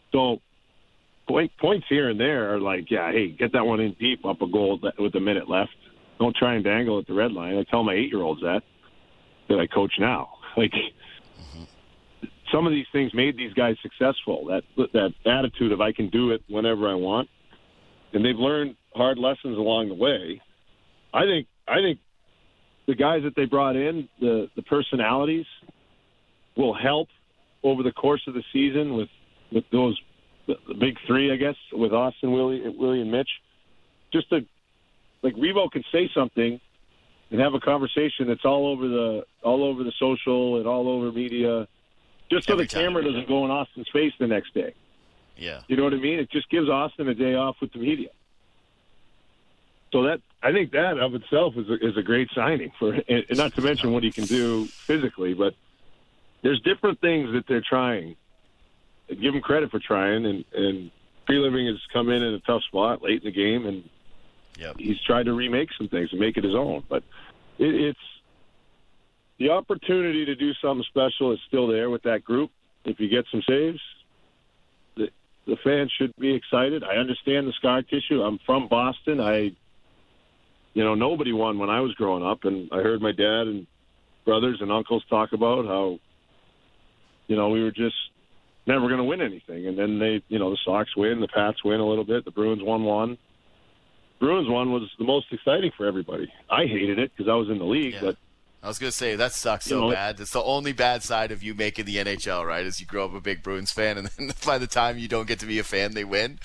So point, points here and there are like, yeah, hey, get that one in deep up a goal with a minute left. Don't try and dangle at the red line. I tell my eight-year-olds that, that I coach now. Like, mm-hmm. Some of these things made these guys successful, that that attitude of I can do it whenever I want. And they've learned hard lessons along the way. I think I think the guys that they brought in, the, the personalities, will help over the course of the season with, with those the, the big three, I guess, with Austin, Willie, Willie, and Mitch. Just to, like, Revo can say something and have a conversation that's all over the all over the social and all over media, just so Every the camera time. doesn't go in Austin's face the next day. Yeah. You know what I mean? It just gives Austin a day off with the media. So that I think that of itself is a, is a great signing for, and not to mention what he can do physically. But there's different things that they're trying. Give him credit for trying, and and Free Living has come in in a tough spot late in the game, and yep. he's tried to remake some things and make it his own. But it, it's the opportunity to do something special is still there with that group. If you get some saves, the, the fans should be excited. I understand the scar tissue. I'm from Boston. I, you know, nobody won when I was growing up, and I heard my dad and brothers and uncles talk about how, you know, we were just never going to win anything. And then they, you know, the Sox win, the Pats win a little bit, the Bruins won one. Bruins one was the most exciting for everybody. I hated it because I was in the league, Yeah. but I was going to say, that sucks so You know, bad. It's the only bad side of you making the N H L, right, is you grow up a big Bruins fan, and then by the time you don't get to be a fan, they win.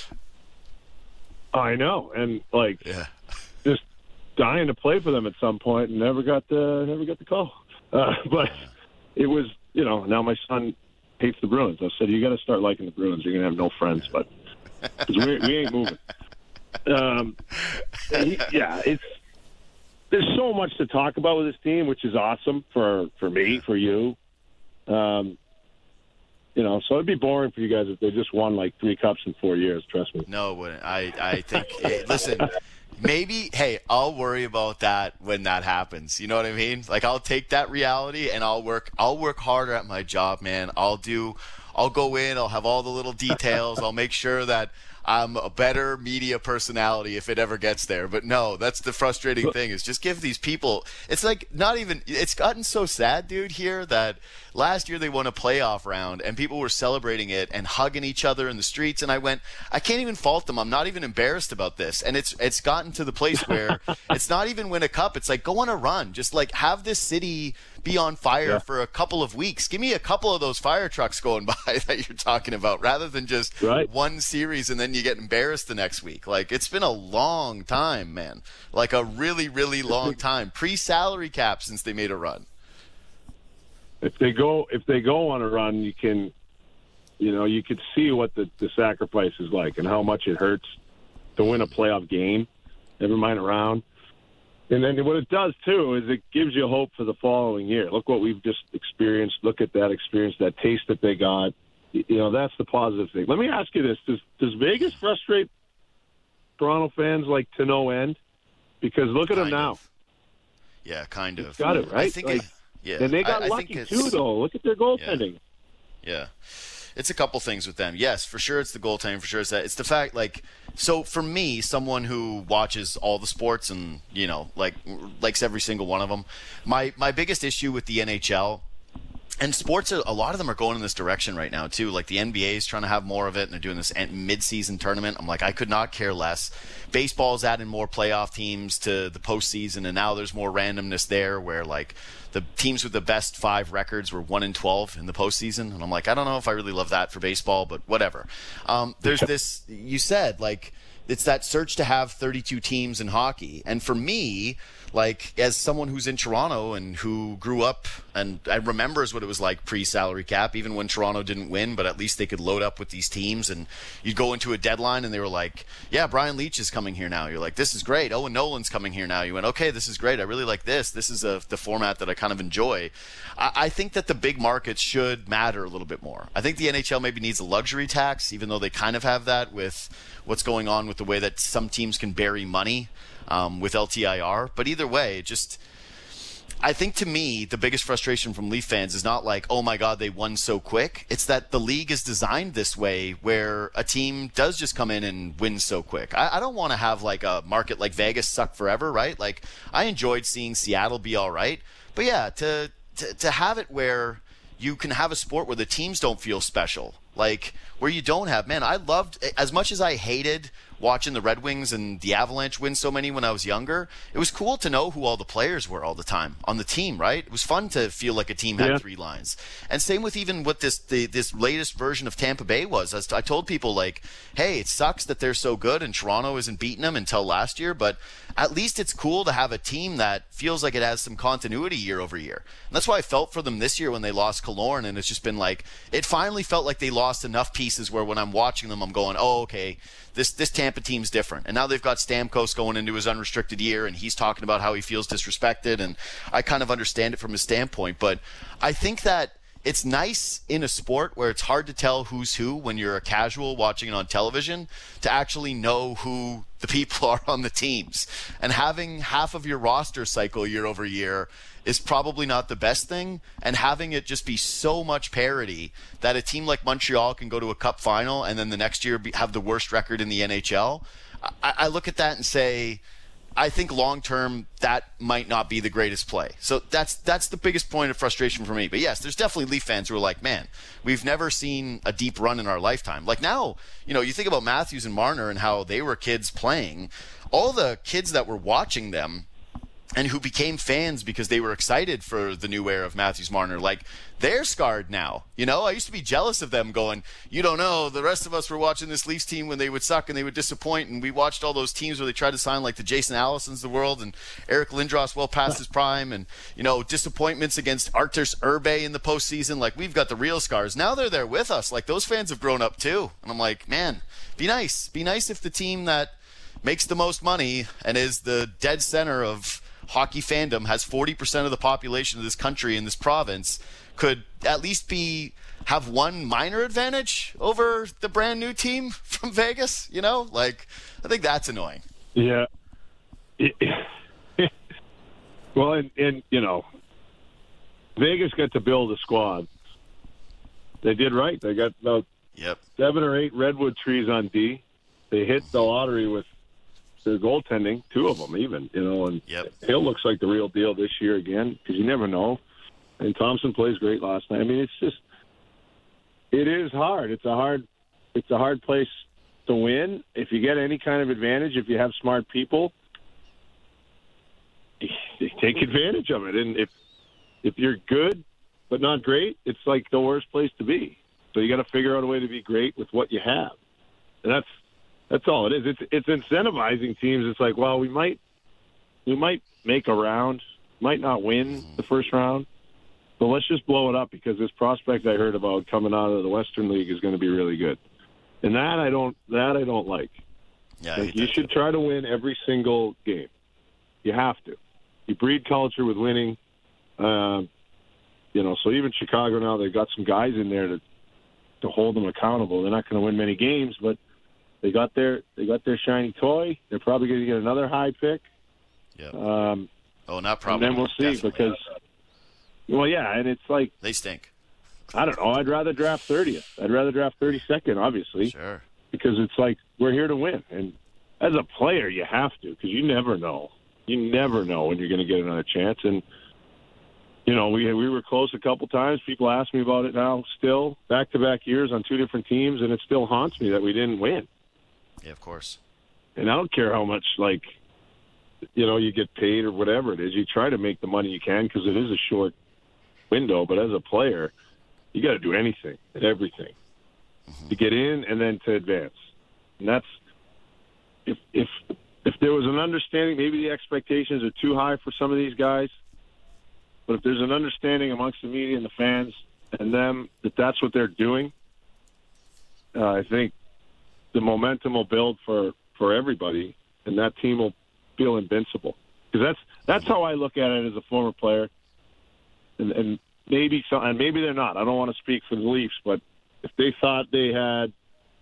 I know. And, like, Yeah. just dying to play for them at some point and never got the, never got the call. Uh, but it was, you know, now my son hates the Bruins. I said, you got to start liking the Bruins. You're going to have no friends, but 'cause we, we ain't moving. Um, he, yeah, it's there's so much to talk about with this team, which is awesome for, for me, for you. Um, you know, so it'd be boring for you guys if they just won like three cups in four years. Trust me. No, it wouldn't. I, I think, hey, listen, maybe, hey, I'll worry about that when that happens. You know what I mean? Like, I'll take that reality and I'll work, I'll work harder at my job, man. I'll do, I'll go in, I'll have all the little details. I'll make sure that I'm a better media personality if it ever gets there. But no, that's the frustrating thing, is just give these people, it's like not even, it's gotten so sad, dude, here that last year they won a playoff round and people were celebrating it and hugging each other in the streets. And I went, I can't even fault them. I'm not even embarrassed about this. And it's, it's gotten to the place where it's not even win a cup. It's like, go on a run. Just like have this city be on fire Yeah. for a couple of weeks. Give me a couple of those fire trucks going by that you're talking about, rather than just Right. one series and then you get embarrassed the next week. Like, it's been a long time, man. Like a really, really long time. Pre-salary cap since they made a run. If they go, if they go on a run, you can, you know, you could see what the, the sacrifice is like and how much it hurts to win a playoff game, never mind a round. And then what it does, too, is it gives you hope for the following year. Look what we've just experienced. Look at that experience, that taste that they got. You know, that's the positive thing. Let me ask you this. Does, does Vegas frustrate Toronto fans, like, to no end? Because look at them Kind now. of. Yeah, kind of. It's got it, right? I think Like, it, yeah. And they got I, I lucky, think too, it's- though. Look at their goaltending. Yeah. It's a couple things with them. Yes, for sure it's the goaltending. For sure it's that. It's the fact, like, so for me, someone who watches all the sports and, you know, like, likes every single one of them, my, my biggest issue with the N H L, and sports, a lot of them are going in this direction right now, too. Like, the N B A is trying to have more of it, and they're doing this mid-season tournament. I'm like, I could not care less. Baseball's adding more playoff teams to the postseason, and now there's more randomness there where, like, the teams with the best five records were one and twelve in the postseason. And I'm like, I don't know if I really love that for baseball, but whatever. Um, there's this, you said, like, it's that search to have thirty-two teams in hockey. And for me, like, as someone who's in Toronto and who grew up and I remembers what it was like pre-salary cap, even when Toronto didn't win, but at least they could load up with these teams, and you'd go into a deadline and they were like, yeah, Brian Leetch is coming here now. You're like, this is great. Owen Nolan's coming here now. You went, okay, this is great. I really like this. This is a, the format that I kind of enjoy. I, I think that the big markets should matter a little bit more. I think the N H L maybe needs a luxury tax, even though they kind of have that with what's going on with the way that some teams can bury money um, with L T I R. But either way, it just I think to me, the biggest frustration from Leaf fans is not like, oh my God, they won so quick. It's that the league is designed this way where a team does just come in and win so quick. I, I don't want to have like a market like Vegas suck forever, right? Like I enjoyed seeing Seattle be all right. But yeah, to, to, to have it where you can have a sport where the teams don't feel special. Like where you don't have, man, I loved, as much as I hated watching the Red Wings and the Avalanche win so many when I was younger, it was cool to know who all the players were all the time on the team, right? It was fun to feel like a team had yeah. three lines. And same with even what this the, this latest version of Tampa Bay was. I, I told people, like, hey, it sucks that they're so good and Toronto isn't beating them until last year, but at least it's cool to have a team that feels like it has some continuity year over year. And that's why I felt for them this year when they lost Killorn, and it's just been like, it finally felt like they lost enough pieces where when I'm watching them, I'm going, oh, okay, this this Tampa team's different. And now they've got Stamkos going into his unrestricted year, and he's talking about how he feels disrespected, and I kind of understand it from his standpoint. But I think that it's nice in a sport where it's hard to tell who's who when you're a casual watching it on television to actually know who the people are on the teams. And having half of your roster cycle year over year is probably not the best thing, and having it just be so much parity that a team like Montreal can go to a cup final and then the next year be, have the worst record in the N H L. I, I look at that and say, I think long term that might not be the greatest play. So that's that's the biggest point of frustration for me. But yes, there's definitely Leaf fans who are like, man, we've never seen a deep run in our lifetime. Like now, you know, you think about Matthews and Marner and how they were kids playing. All the kids that were watching them and who became fans because they were excited for the new era of Matthews Marner, like, they're scarred now. You know, I used to be jealous of them going, you don't know, the rest of us were watching this Leafs team when they would suck and they would disappoint, and we watched all those teams where they tried to sign like the Jason Allisons of the world and Eric Lindros well past his prime, and, you know, disappointments against Arturs Urbe in the postseason. Like, we've got the real scars. Now they're there with us. Like, those fans have grown up too. And I'm like, man, be nice. Be nice if the team that makes the most money and is the dead center of hockey fandom, has forty percent of the population of this country in this province, could at least be have one minor advantage over the brand new team from Vegas. You know, like, I think that's annoying. Yeah. Well, and, and you know, Vegas got to build a squad. They did right. They got about yep. seven or eight redwood trees on D. They hit the lottery with their goaltending, two of them even, you know, and yep. Hill looks like the real deal this year again, because you never know. And Thompson plays great last night. I mean, it's just, it is hard. It's a hard, it's a hard place to win. If you get any kind of advantage, if you have smart people, take advantage of it. And if if you're good but not great, it's like the worst place to be. So you got to figure out a way to be great with what you have, and that's. That's all it is. It's it's incentivizing teams. It's like, well, we might we might make a round, might not win the first round, but let's just blow it up because this prospect I heard about coming out of the Western League is going to be really good, and that I don't that I don't like. Yeah, like, you should too. try to win every single game. You have to. You breed culture with winning. Uh, you know, so even Chicago now, they've got some guys in there to to hold them accountable. They're not going to win many games, but They got their they got their shiny toy. They're probably going to get another high pick. Yeah. Um, oh, not probably. And then we'll see Definitely. because, well, yeah, and it's like they stink. I don't know. I'd rather draft thirtieth. I'd rather draft thirty-second, obviously. Sure. Because it's like we're here to win, and as a player, you have to, because you never know. You never know when you're going to get another chance. And you know, we we were close a couple times. People ask me about it now. Still, back-to-back years on two different teams, and it still haunts me that we didn't win. Yeah, of course. And I don't care how much, like, you know, you get paid or whatever it is. You try to make the money you can because it is a short window. But as a player, you got to do anything and everything mm-hmm. to get in and then to advance. And that's if if if there was an understanding, maybe the expectations are too high for some of these guys. But if there's an understanding amongst the media and the fans and them that that's what they're doing, uh, I think the momentum will build for, for everybody, and that team will feel invincible. Because that's that's how I look at it as a former player. And, and maybe so, and maybe they're not. I don't want to speak for the Leafs, but if they thought they had,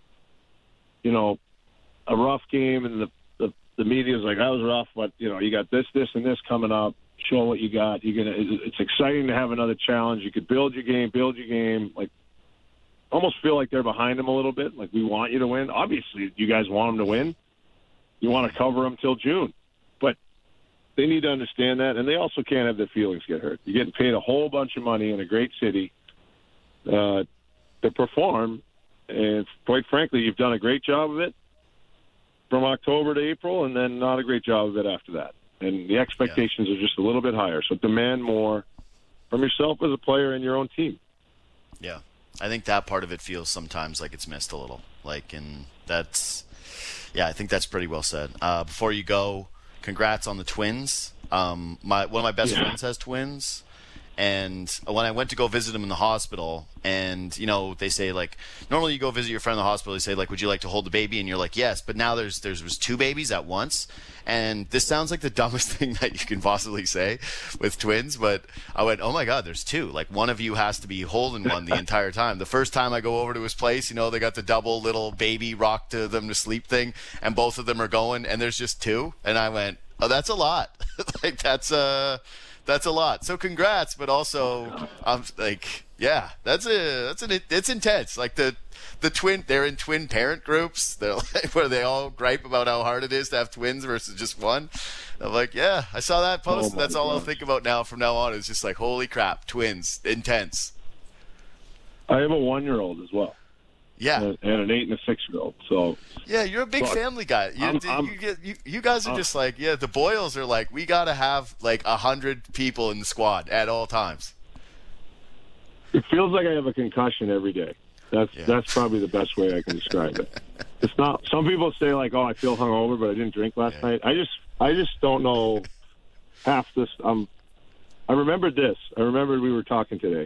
you know, a rough game, and the the, the media was like, "I was rough," but you know, you got this, this, and this coming up. show what you got. You're gonna. It's exciting to have another challenge. You could build your game, build your game. Like, almost feel like they're behind them a little bit. Like, we want you to win. Obviously, you guys want them to win. You want to cover them till June, but they need to understand that, and they also can't have their feelings get hurt. You're getting paid a whole bunch of money in a great city uh, to perform, and quite frankly, you've done a great job of it from October to April, and then not a great job of it after that. And the expectations yeah. are just a little bit higher. So demand more from yourself as a player and your own team. Yeah. I think that part of it feels sometimes like it's missed a little. Like, and that's, yeah, I think that's pretty well said. Uh, before you go, congrats on the twins. Um, my one of my best yeah. friends has twins. And when I went to go visit him in the hospital, and, you know, they say, like, normally you go visit your friend in the hospital, they say, like, would you like to hold the baby? And you're like, yes. But now there's there's, there's two babies at once. And this sounds like the dumbest thing that you can possibly say with twins. But I went, oh, my God, there's two. Like, one of you has to be holding one the entire time. The first time I go over to his place, you know, they got the double little baby rock to them to sleep thing, and both of them are going, and there's just two. And I went, oh, that's a lot. Like, that's a... Uh, That's a lot. So congrats, but also, I'm um, like, yeah, that's a that's an it's intense. Like the the twin, they're in twin parent groups. They're like, where they all gripe about how hard it is to have twins versus just one. I'm like, yeah, I saw that post. Oh that's all gosh. I'll think about now from now on. Is just like, holy crap, twins, intense. I have a one-year-old as well. Yeah, and, and an eight and a six-year-old. So yeah, you're a big so family guy. You, I'm, I'm, you, get, you, you guys are I'm, just like, yeah, the Boyles are like, we got to have like a hundred people in the squad at all times. It feels like I have a concussion every day. That's yeah. that's probably the best way I can describe it. It's not. Some people say like, oh, I feel hungover, but I didn't drink last yeah. night. I just I just don't know half this. Um, I remembered this. I remembered we were talking today.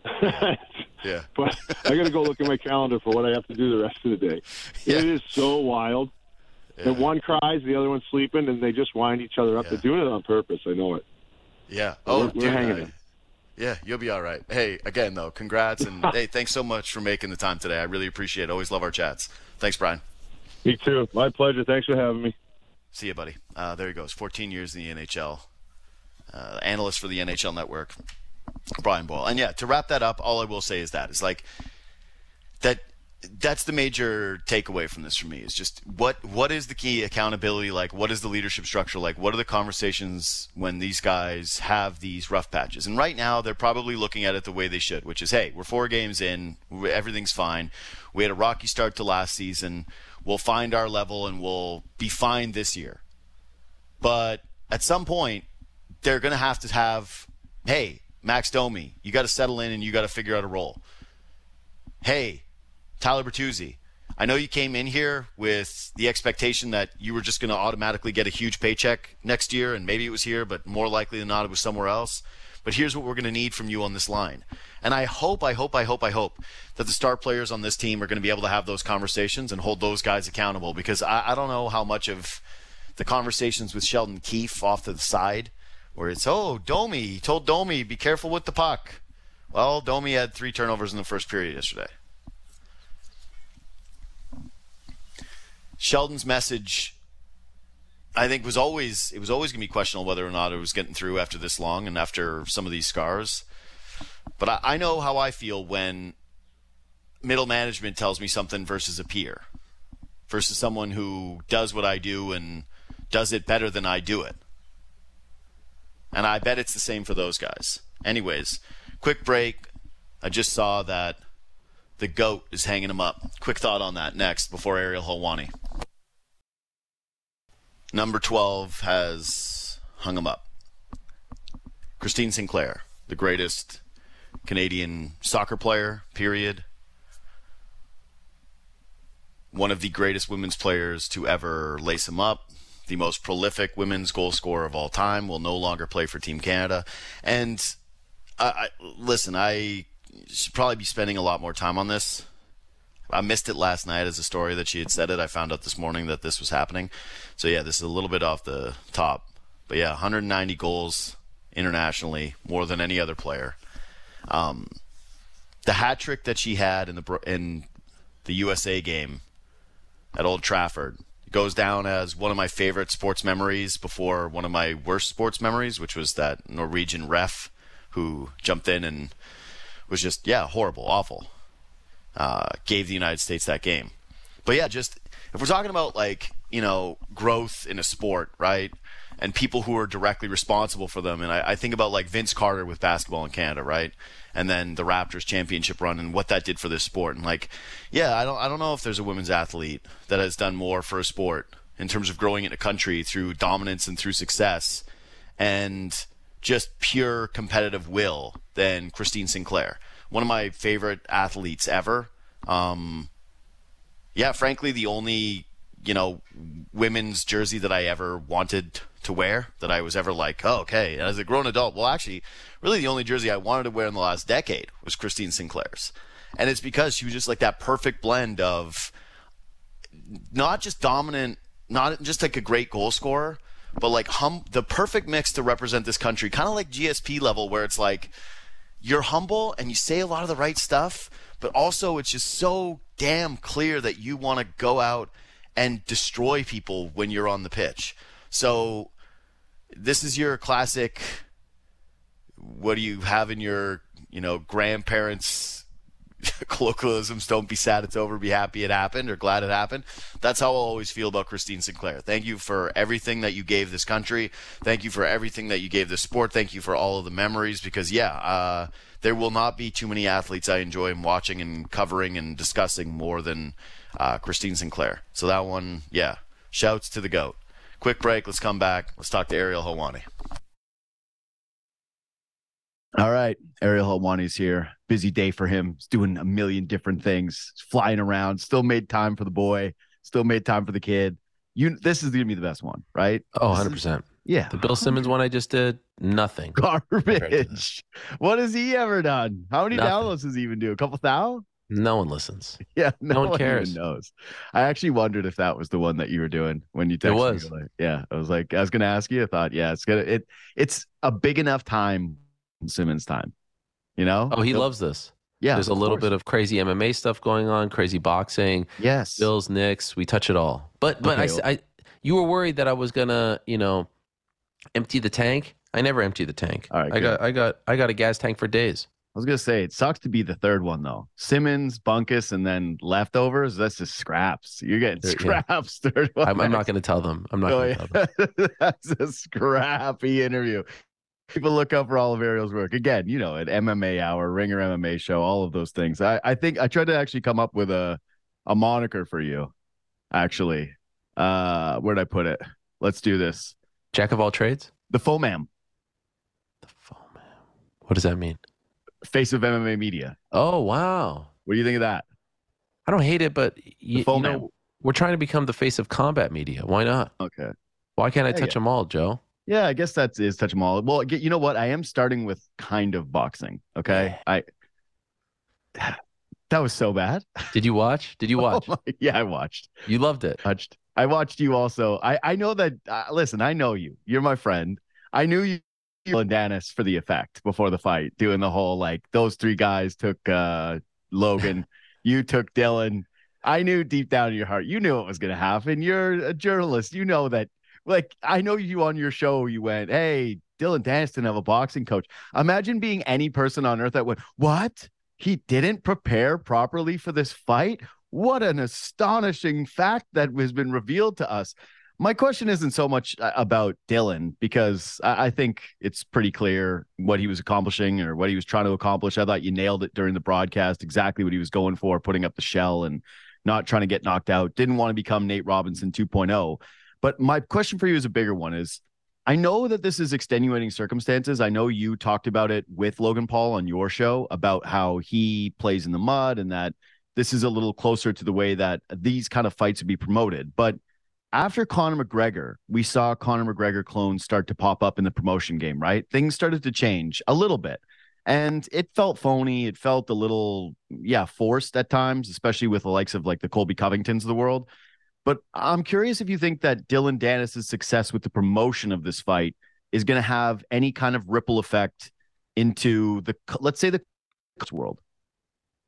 Yeah. But I got to go look at my calendar for what I have to do the rest of the day. Yeah. It is so wild. Yeah. And one cries, the other one's sleeping, and they just wind each other up. Yeah. They're doing it on purpose. I know it. Yeah. So oh, we're, we're dude, hanging I, in. Yeah, you'll be all right. Hey, again, though, congrats. And, hey, thanks so much for making the time today. I really appreciate it. Always love our chats. Thanks, Brian. Me too. My pleasure. Thanks for having me. See you, buddy. Uh, there he goes. fourteen years in the N H L. Uh, analyst for the N H L Network. Brian Boyle. And yeah, to wrap that up, all I will say is that it's like that that's the major takeaway from this for me is just what what is the key accountability like? What is the leadership structure like? What are the conversations when these guys have these rough patches? And right now they're probably looking at it the way they should, which is, hey, we're four games in, everything's fine. We had a rocky start to last season. We'll find our level and we'll be fine this year. But at some point, they're going to have to have, hey, Max Domi, you got to settle in and you got to figure out a role. Hey, Tyler Bertuzzi, I know you came in here with the expectation that you were just going to automatically get a huge paycheck next year, and maybe it was here, but more likely than not it was somewhere else. But here's what we're going to need from you on this line. And I hope, I hope, I hope, I hope that the star players on this team are going to be able to have those conversations and hold those guys accountable, because I, I don't know how much of the conversations with Sheldon Keefe off to the side where it's, oh, Domi, he told Domi, be careful with the puck. Well, Domi had three turnovers in the first period yesterday. Sheldon's message, I think, was always it was always going to be questionable whether or not it was getting through after this long and after some of these scars. But I, I know how I feel when middle management tells me something versus a peer, versus someone who does what I do and does it better than I do it. And I bet it's the same for those guys. Anyways, quick break. I just saw that the GOAT is hanging him up. Quick thought on that next before Ariel Helwani. Number twelve has hung him up. Christine Sinclair, the greatest Canadian soccer player, period. One of the greatest women's players to ever lace him up. The most prolific women's goal scorer of all time, will no longer play for Team Canada. And I, I, listen, I should probably be spending a lot more time on this. I missed it last night as a story that she had said it. I found out this morning that this was happening. So, yeah, this is a little bit off the top. But, yeah, one hundred ninety goals internationally, more than any other player. Um, the hat trick that she had in the in the U S A game at Old Trafford It goes down as one of my favorite sports memories before one of my worst sports memories, which was that Norwegian ref who jumped in and was just, yeah, horrible, awful. Uh, gave the United States that game. But yeah, just if we're talking about like, you know, growth in a sport, right? And people who are directly responsible for them. And I, I think about like Vince Carter with basketball in Canada, right? And then the Raptors championship run and what that did for this sport. And like, yeah, I don't I don't know if there's a women's athlete that has done more for a sport in terms of growing in a country through dominance and through success and just pure competitive will than Christine Sinclair. One of my favorite athletes ever. Um, yeah, frankly, the only, you know, women's jersey that I ever wanted to wear, that I was ever like, oh, okay, as a grown adult, well, actually, really the only jersey I wanted to wear in the last decade was Christine Sinclair's. And it's because she was just like that perfect blend of not just dominant, not just like a great goal scorer, but like hum- the perfect mix to represent this country, kind of like G S P level, where it's like you're humble and you say a lot of the right stuff, but also it's just so damn clear that you want to go out and destroy people when you're on the pitch. So this is your classic, what do you have in your, you know, grandparents' colloquialisms, don't be sad it's over, be happy it happened, or glad it happened. That's how I'll always feel about Christine Sinclair. Thank you for everything that you gave this country. Thank you for everything that you gave the sport. Thank you for all of the memories, because, yeah, uh, there will not be too many athletes I enjoy watching and covering and discussing more than uh, Christine Sinclair. So that one, yeah, shouts to the GOAT. Quick break. Let's come back. Let's talk to Ariel Helwani. All right. Ariel Helwani's here. Busy day for him. He's doing a million different things. He's flying around. Still made time for the boy. Still made time for the kid. You. This is going to be the best one, right? Oh, one hundred percent. Is, yeah. The Bill Simmons one I just did, nothing. Garbage. What has he ever done? How many Nothing. downloads does he even do? A couple thousand? No one listens. Yeah, no, No one one cares. even knows. I actually wondered if that was the one that you were doing when you texted It was. me. Like, yeah, I was like, I was going to ask you. I thought, yeah, it's gonna it. It's a big enough time in Simmons' time. You know? Oh, he He'll- loves this. Yeah, There's a of little course. bit of crazy M M A stuff going on, crazy boxing, yes. Bills, Knicks. We touch it all. But but Okay, I, s- well- I- you were worried that I was gonna, you know, empty the tank. I never empty the tank. All right, I good. got I got I got a gas tank for days. I was gonna say it sucks to be the third one though. Simmons, Bunkus, and then leftovers. That's just scraps. You're getting Uh, yeah. scraps. Third one. I'm, I'm not going to tell them. I'm not Oh, going to tell them. yeah. That's a scrappy interview. People look up for all of Ariel's work. Again, you know, an M M A hour, Ringer M M A show, all of those things. I, I think I tried to actually come up with a a moniker for you. Actually, uh, where'd I put it? Let's do this. Jack of all trades. The Foam, The foam man. What does that mean? face of M M A media. Oh wow. What do you think of that? I don't hate it, but y- you, Foam know, Man. we're trying to become the face of combat media. Why not? Okay. Why can't I Yeah, touch yeah. them all, Joe? Yeah, I guess that is touch them all. Well, get- you know what? I am starting with kind of boxing. Okay, I that was so bad. Did you watch? Did you watch? Oh my- yeah, I watched. You loved it. Watched. I watched you also. I I know that. Uh, listen, I know you. You're my friend. I knew you. And Dennis for the effect before the fight, doing the whole like those three guys took uh Logan, you took Dylan. I knew deep down in your heart, you knew what was going to happen. You're a journalist. You know that. Like, I know you on your show, you went, hey, Dylan Dennis didn't have a boxing coach. Imagine being any person on earth that went, what? He didn't prepare properly for this fight? What an astonishing fact that has been revealed to us. My question isn't so much uh, about Dylan, because I, I think it's pretty clear what he was accomplishing or what he was trying to accomplish. I thought you nailed it during the broadcast, exactly what he was going for, putting up the shell and not trying to get knocked out. Didn't want to become Nate Robinson two point oh. But my question for you is a bigger one is, I know that this is extenuating circumstances. I know you talked about it with Logan Paul on your show about how he plays in the mud and that this is a little closer to the way that these kind of fights would be promoted. But after Conor McGregor, we saw Conor McGregor clones start to pop up in the promotion game, right? Things started to change a little bit. And it felt phony. It felt a little, yeah, forced at times, especially with the likes of like the Colby Covingtons of the world. But I'm curious if you think that Dylan Dennis's success with the promotion of this fight is going to have any kind of ripple effect into the, let's say, the world.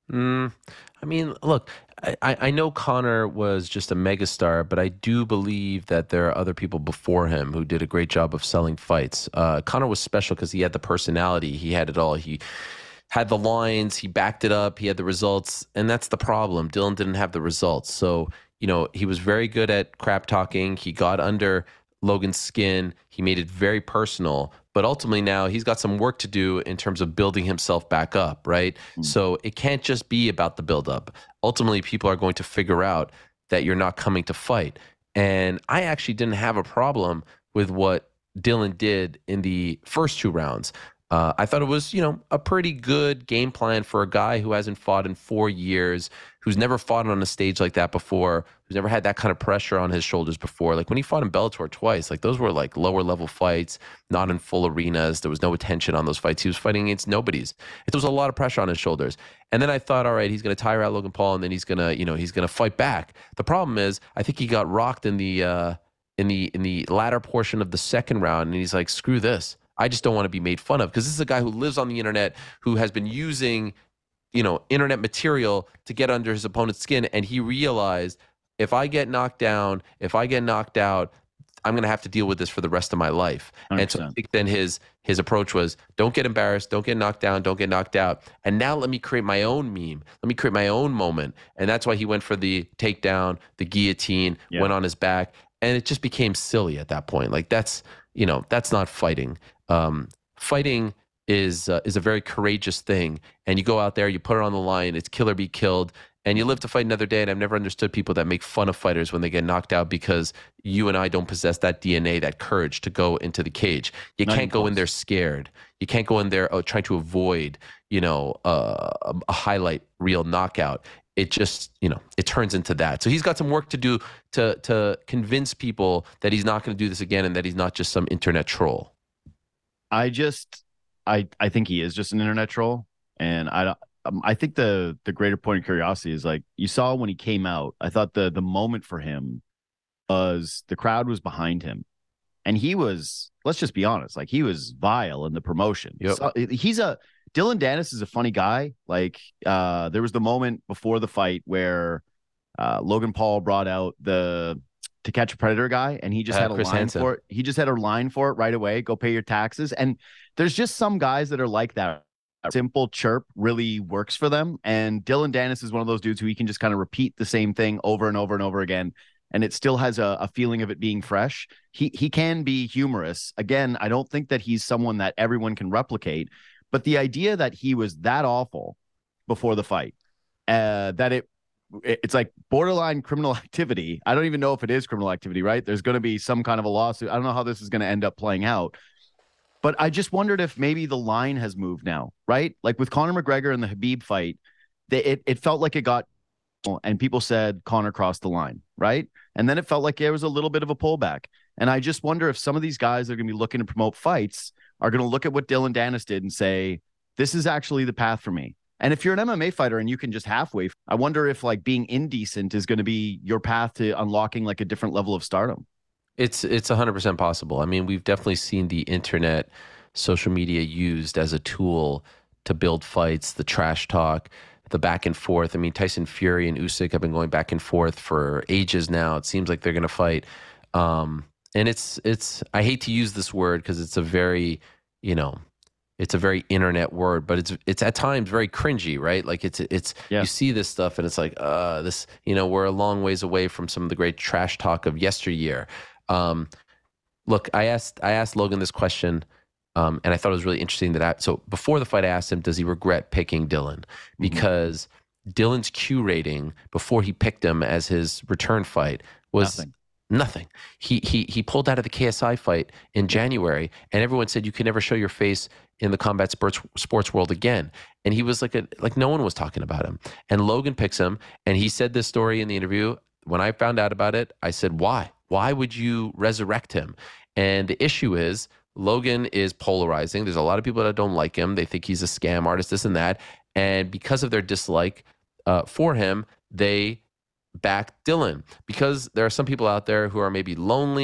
Mm, I mean, look, I, I I know Connor was just a megastar, but I do believe that there are other people before him who did a great job of selling fights. Uh, Connor was special because he had the personality, he had it all. He had the lines, he backed it up, he had the results, and that's the problem. Dylan didn't have the results. So, you know, he was very good at crap talking. He got under Logan's skin. He made it very personal. But ultimately now he's got some work to do in terms of building himself back up, right? Mm. So it can't just be about the buildup. Ultimately, people are going to figure out that you're not coming to fight. And I actually didn't have a problem with what Dylan did in the first two rounds. Uh, I thought it was, you know, a pretty good game plan for a guy who hasn't fought in four years, who's never fought on a stage like that before, who's never had that kind of pressure on his shoulders before. Like when he fought in Bellator twice, like those were like lower level fights, not in full arenas. There was no attention on those fights. He was fighting against nobodies. There was a lot of pressure on his shoulders. And then I thought, all right, he's going to tire out Logan Paul, and then he's going to, you know, he's going to fight back. The problem is, I think he got rocked in the uh, in the in the latter portion of the second round, and he's like, screw this. I just don't want to be made fun of, because this is a guy who lives on the internet, who has been using, you know, internet material to get under his opponent's skin. And he realized, if I get knocked down, if I get knocked out, I'm going to have to deal with this for the rest of my life. one hundred percent. And so I think then his his approach was, don't get embarrassed, don't get knocked down, don't get knocked out. And now let me create my own meme. Let me create my own moment. And that's why he went for the takedown, the guillotine, yeah. went on his back. And it just became silly at that point. Like that's, you know, that's not fighting. Um, fighting is uh, is a very courageous thing, and you go out there, you put it on the line. It's kill or be killed, and you live to fight another day. And I've never understood people that make fun of fighters when they get knocked out, because you and I don't possess that D N A, that courage to go into the cage. You Not can't go close. in there scared. You can't go in there oh, trying to avoid, you know, uh, a highlight reel knockout. It just, you know, it turns into that. So he's got some work to do to to convince people that he's not going to do this again, and that he's not just some internet troll. I just, I, I think he is just an internet troll, and I, um, I think the the greater point of curiosity is, like, you saw when he came out. I thought the the moment for him was the crowd was behind him, and he was, let's just be honest, like, he was vile in the promotion. Yep. So he's a Dylan Dennis is a funny guy. Like, uh, there was the moment before the fight where uh, Logan Paul brought out the To Catch a Predator guy, and he just uh, had a Chris line Hansen. for it. He just had a line for it right away. Go pay your taxes. And there's just some guys that are like that. A simple chirp really works for them. And Dylan Dennis is one of those dudes who he can just kind of repeat the same thing over and over and over again, and it still has a, a feeling of it being fresh. He he can be humorous. Again, I don't think that he's someone that everyone can replicate, but the idea that he was that awful before the fight, uh, that it it's like borderline criminal activity. I don't even know if it is criminal activity, right? There's going to be some kind of a lawsuit. I don't know how this is going to end up playing out, but I just wondered if maybe the line has moved now, right? Like with Conor McGregor and the Khabib fight, they, it, it felt like it got, and people said Conor crossed the line, right? And then it felt like there was a little bit of a pullback. And I just wonder if some of these guys that are going to be looking to promote fights are going to look at what Dylan Dennis did and say, this is actually the path for me. And if you're an M M A fighter and you can just halfway, I wonder if, like, being indecent is going to be your path to unlocking, like, a different level of stardom. It's it's one hundred percent possible. I mean, we've definitely seen the internet, social media used as a tool to build fights, the trash talk, the back and forth. I mean, Tyson Fury and Usyk have been going back and forth for ages now. It seems like they're going to fight. Um, and it's, it's, I hate to use this word because it's a very, you know, it's a very internet word, but it's it's at times very cringy, right? Like it's it's yeah. you see this stuff and it's like, uh, this, you know, we're a long ways away from some of the great trash talk of yesteryear. Um, look, I asked I asked Logan this question, um, and I thought it was really interesting that I, so before the fight, I asked him, does he regret picking Dylan? Because mm-hmm. Dylan's Q rating before he picked him as his return fight was nothing. Nothing. He he he pulled out of the K S I fight in January, and everyone said you can never show your face in the combat sports sports world again. And he was like a like no one was talking about him. And Logan picks him, and he said this story in the interview. When I found out about it, I said, "Why? Why would you resurrect him?" And the issue is Logan is polarizing. There's a lot of people that don't like him. They think he's a scam artist, this and that. And because of their dislike uh, for him, they back Dylan, because there are some people out there who are maybe lonely,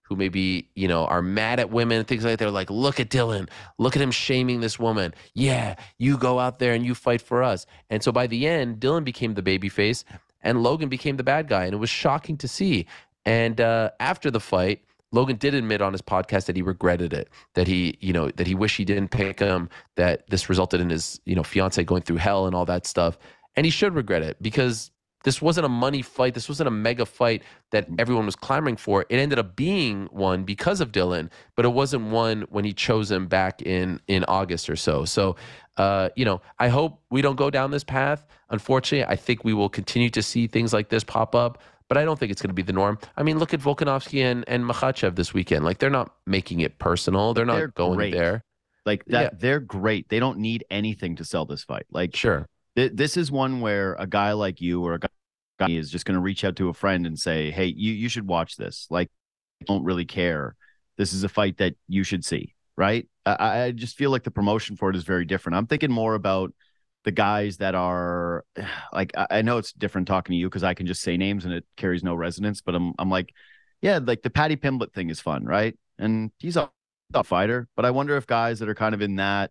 who maybe, you know, are mad at women and things like that. They're like, look at Dylan, look at him shaming this woman. Yeah, you go out there and you fight for us. And so by the end, Dylan became the babyface and Logan became the bad guy. And it was shocking to see. And uh, after the fight, Logan did admit on his podcast that he regretted it, that he, you know, that he wished he didn't pick him, that this resulted in his, you know, fiance going through hell and all that stuff. And he should regret it because this wasn't a money fight. This wasn't a mega fight that everyone was clamoring for. It ended up being one because of Dylan, but it wasn't one when he chose him back in, in August or so. So, uh, you know, I hope we don't go down this path. Unfortunately, I think we will continue to see things like this pop up, but I don't think it's going to be the norm. I mean, look at Volkanovski and, and Makhachev this weekend. Like, they're not making it personal. They're not They're going great. there. Like that, Yeah. they're great. They don't need anything to sell this fight. Like, Sure. th- this is one where a guy like you or a guy is just going to reach out to a friend and say, hey, you, you should watch this. Like, I don't really care. This is a fight that you should see, right? I, I just feel like the promotion for it is very different. I'm thinking more about the guys that are like, I, I know it's different talking to you because I can just say names and it carries no resonance, but I'm, I'm like, yeah, like the Paddy Pimblett thing is fun, right? And he's a, a fighter, but I wonder if guys that are kind of in that,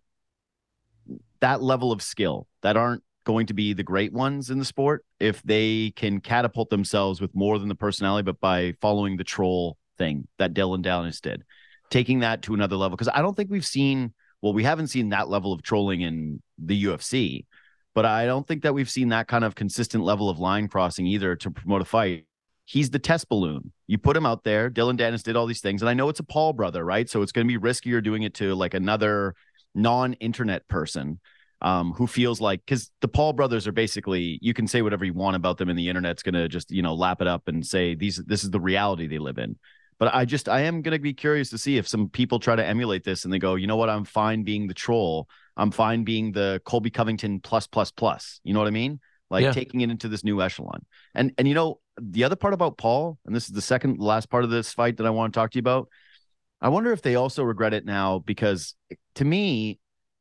that level of skill that aren't going to be the great ones in the sport, if they can catapult themselves with more than the personality, but by following the troll thing that Dylan Dallas did, taking that to another level. Because I don't think we've seen, well, we haven't seen that level of trolling in the U F C, but I don't think that we've seen that kind of consistent level of line crossing either to promote a fight. He's the test balloon. You put him out there. Dylan Dennis did all these things. And I know it's a Paul brother, right? So it's going to be riskier doing it to like another non-internet person. Um, who feels like, because the Paul brothers are basically, you can say whatever you want about them and the internet's going to just, you know, lap it up and say these, this is the reality they live in. But I just, I am going to be curious to see if some people try to emulate this and they go, you know what, I'm fine being the troll. I'm fine being the Colby Covington plus, plus, plus. You know what I mean? Like Yeah. taking it into this new echelon. And, and, you know, the other part about Paul, and this is the second last part of this fight that I want to talk to you about. I wonder if they also regret it now, because to me,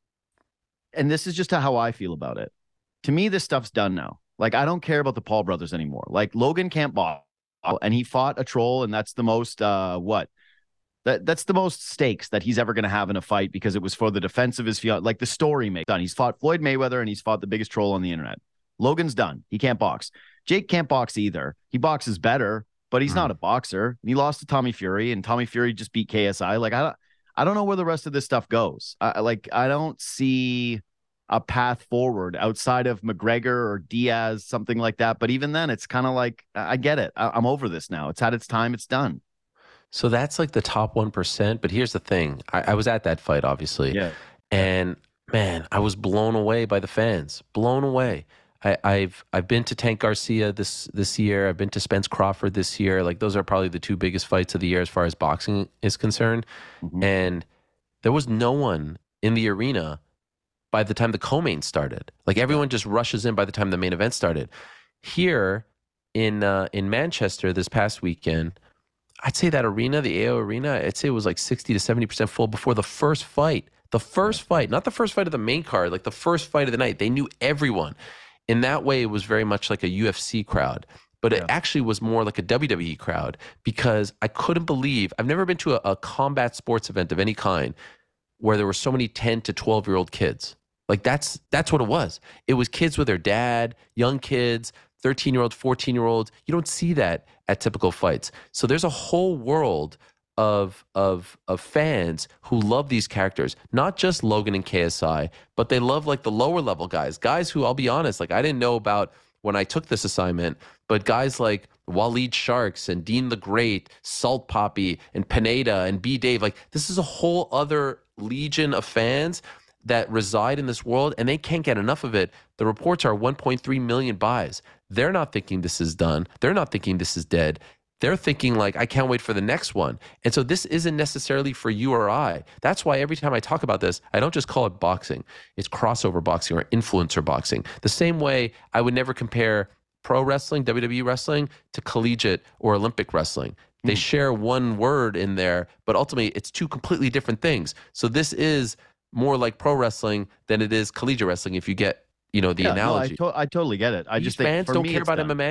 and this is just how I feel about it. To me, this stuff's done now. Like, I don't care about the Paul brothers anymore. Like, Logan can't box, and he fought a troll, and that's the most, uh, what? That That's the most stakes that he's ever going to have in a fight because it was for the defense of his fiance. Like, the story makes done. He's fought Floyd Mayweather, and he's fought the biggest troll on the internet. Logan's done. He can't box. Jake can't box either. He boxes better, but he's mm. not a boxer. He lost to Tommy Fury, and Tommy Fury just beat K S I. Like, I don't, I don't know where the rest of this stuff goes. I, like, I don't see a path forward outside of McGregor or Diaz, something like that. But even then, it's kind of like, I get it. I, I'm over this now. It's had its time. It's done. So that's like the top one percent. But here's the thing. I, I was at that fight, obviously. Yeah. And man, I was blown away by the fans. Blown away. I, I've I've been to Tank Garcia this this year. I've been to Spence Crawford this year. Like, those are probably the two biggest fights of the year as far as boxing is concerned. Mm-hmm. And there was no one in the arena by the time the co-main started. Like, everyone just rushes in by the time the main event started. Here in uh, in Manchester this past weekend, I'd say that arena, the A O Arena, I'd say it was like sixty to seventy percent full before the first fight. The first fight, not the first fight of the main card, like the first fight of the night. They knew everyone. In that way, it was very much like a U F C crowd. But it yeah. actually was more like a W W E crowd, because I couldn't believe, I've never been to a, a combat sports event of any kind where there were so many ten to twelve-year-old kids. Like, that's that's what it was. It was kids with their dad, young kids, thirteen-year-olds, fourteen-year-olds. You don't see that at typical fights. So there's a whole world of of of fans who love these characters, not just Logan and K S I, but they love like the lower level guys, guys who, I'll be honest, like I didn't know about when I took this assignment, but guys like Waleed Sharks and Dean the Great, Salt Poppy and Pineda and B Dave, like this is a whole other legion of fans that reside in this world, and they can't get enough of it. The reports are one point three million buys. They're not thinking this is done. They're not thinking this is dead. They're thinking like, I can't wait for the next one. And so this isn't necessarily for you or I. That's why every time I talk about this, I don't just call it boxing. It's crossover boxing or influencer boxing. The same way I would never compare pro wrestling, W W E wrestling, to collegiate or Olympic wrestling. They mm. share one word in there, but ultimately it's two completely different things. So this is more like pro wrestling than it is collegiate wrestling, if you get, you know, the yeah, analogy. No, I, to- I totally get it. I These just think fans for don't me, care about done. M M A.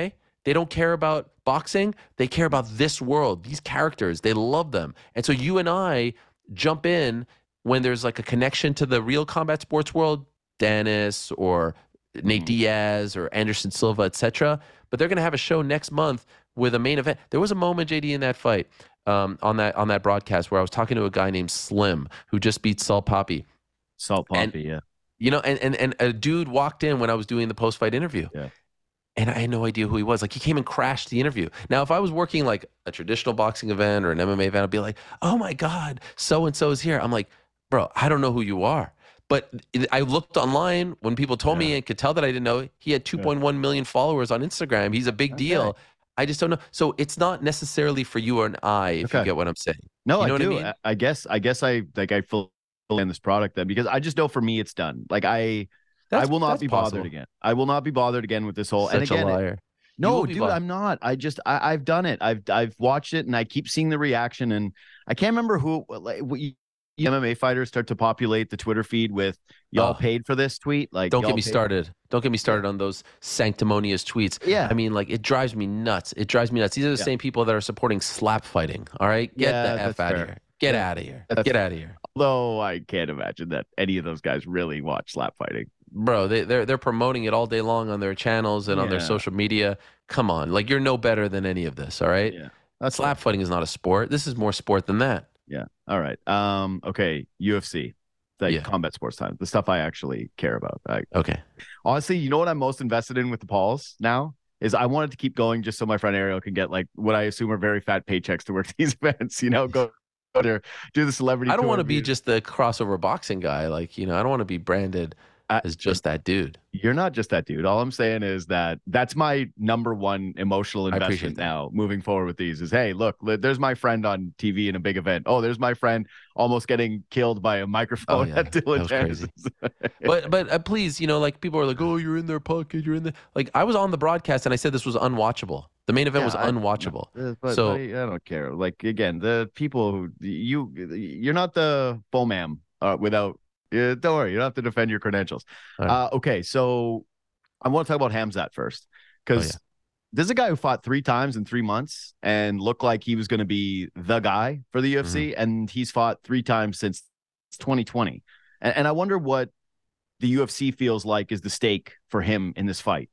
They don't care about boxing. They care about this world, these characters. They love them. And so you and I jump in when there's like a connection to the real combat sports world, Dennis or Nate Diaz or Anderson Silva, et cetera. But they're going to have a show next month with a main event. There was a moment, J D, in that fight um, on that on that broadcast where I was talking to a guy named Slim who just beat Salt Poppy. Salt Poppy, and, yeah. You know, and, and and a dude walked in when I was doing the post-fight interview. Yeah. And I had no idea who he was. Like, he came and crashed the interview. Now, if I was working like a traditional boxing event or an M M A event, I'd be like, oh my God, so-and-so is here. I'm like, bro, I don't know who you are. But I looked online when people told yeah. me and could tell that I didn't know. He had two point one yeah. million followers on Instagram. He's a big okay. deal. I just don't know. So it's not necessarily for you or an I, if okay. you get what I'm saying. No, you know I do. I, mean? I guess, I guess I, like, I feel in this product then because I just know for me it's done. Like, I, that's, I will not be possible. bothered again. I will not be bothered again with this whole. Such and again, a liar. It, no, dude, I'm not. I just I, I've done it. I've I've watched it, and I keep seeing the reaction. And I can't remember who like we, M M A fighters start to populate the Twitter feed with y'all oh. paid for this tweet. Like, don't get me started. Don't get me started on those sanctimonious tweets. Yeah, I mean, like it drives me nuts. It drives me nuts. These are the yeah. same people that are supporting slap fighting. All right, get yeah, the f out of here. Get yeah. out of here. That's get out of here. Although I can't imagine that any of those guys really watch slap fighting. Bro, they, they're they're promoting it all day long on their channels and yeah. on their social media. Come on, like you're no better than any of this, all right? Yeah, that's slap fighting is not a sport. This is more sport than that. Yeah. All right. Um. Okay. U F C, like yeah. combat sports time, the stuff I actually care about. I, okay. Honestly, you know what I'm most invested in with the Pauls now is I wanted to keep going just so my friend Ariel can get like what I assume are very fat paychecks to work these events. You know, go. There, do the celebrity. I don't want to be just the crossover boxing guy. Like, you know, I don't want to be branded uh, as just that dude. You're not just that dude. All I'm saying is that that's my number one emotional investment now moving forward with these is, hey, look, there's my friend on T V in a big event. Oh, there's my friend almost getting killed by a microphone oh, yeah. at Dylan crazy. but but uh, please, you know, like people are like, oh, you're in their pocket. You're in the, like I was on the broadcast and I said this was unwatchable. The main event yeah, was unwatchable. I, but, so but I don't care. Like again, the people who you you're not the Bomam uh, without. Uh, don't worry, you don't have to defend your credentials. Right. Uh, okay, so I want to talk about Khamzat first because oh, yeah. this is a guy who fought three times in three months and looked like he was going to be the guy for the U F C, mm-hmm. and he's fought three times since twenty twenty. And, and I wonder what the U F C feels like is the stake for him in this fight.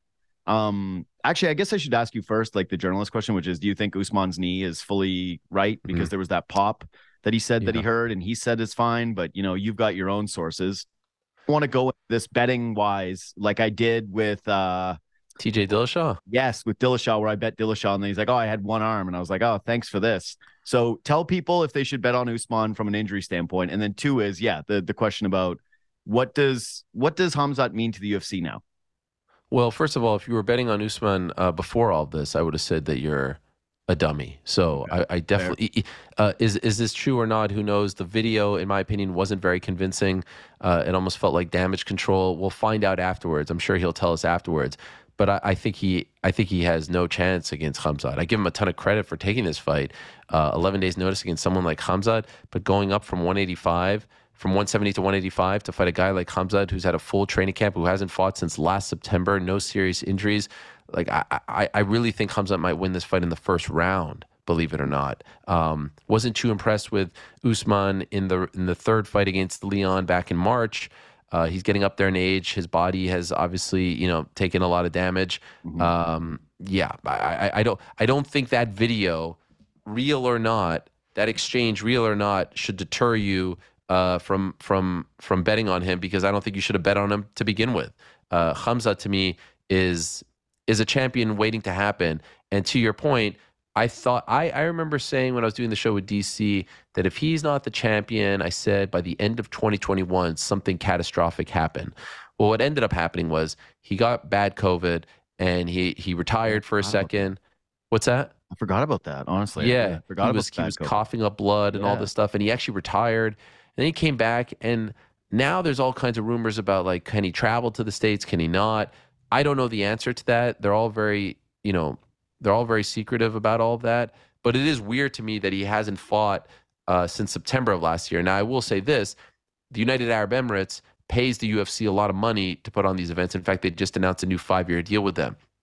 Um, actually, I guess I should ask you first, like the journalist question, which is, do you think Usman's knee is fully right? Because mm-hmm. there was that pop that he said yeah. that he heard and he said is fine, but you know, you've got your own sources. I want to go this betting wise, like I did with, uh, T J Dillashaw. Yes. With Dillashaw, where I bet Dillashaw and then he's like, oh, I had one arm. And I was like, oh, thanks for this. So tell people if they should bet on Usman from an injury standpoint. And then two is, yeah, the, the question about what does, what does Khamzat mean to the U F C now? Well, first of all, if you were betting on Usman uh, before all this, I would have said that you're a dummy. So okay. I, I definitely uh, is is this true or not? Who knows? The video, in my opinion, wasn't very convincing. Uh, it almost felt like damage control. We'll find out afterwards. I'm sure he'll tell us afterwards. But I, I think he I think he has no chance against Khamzat. I give him a ton of credit for taking this fight. Uh, eleven days notice against someone like Khamzat, but going up from one eighty-five. From one seventy to one eighty-five to fight a guy like Khamzat who's had a full training camp, who hasn't fought since last September, no serious injuries. Like I, I, I really think Khamzat might win this fight in the first round, believe it or not. Um, wasn't too impressed with Usman in the in the third fight against Leon back in March. Uh, he's getting up there in age. His body has obviously, you know, taken a lot of damage. Mm-hmm. Um, yeah, I, I, I don't I don't think that video, real or not, that exchange, real or not, should deter you Uh, from from from betting on him, because I don't think you should have bet on him to begin with. Uh, Khamzat to me is is a champion waiting to happen. And to your point, I thought I, I remember saying when I was doing the show with D C that if he's not the champion, I said by the end of twenty twenty-one something catastrophic happened. Well, what ended up happening was he got bad COVID and he he retired for a second. What's that? I forgot about that. Honestly, yeah, I forgot he about was that he was COVID. coughing up blood and yeah. all this stuff, and he actually retired. And then he came back, and now there's all kinds of rumors about, like, can he travel to the States? Can he not? I don't know the answer to that. They're all very, you know, they're all very secretive about all of that. But it is weird to me that he hasn't fought uh, since September of last year. Now, I will say this. The United Arab Emirates pays the U F C a lot of money to put on these events. In fact, they just announced a new five-year deal with them.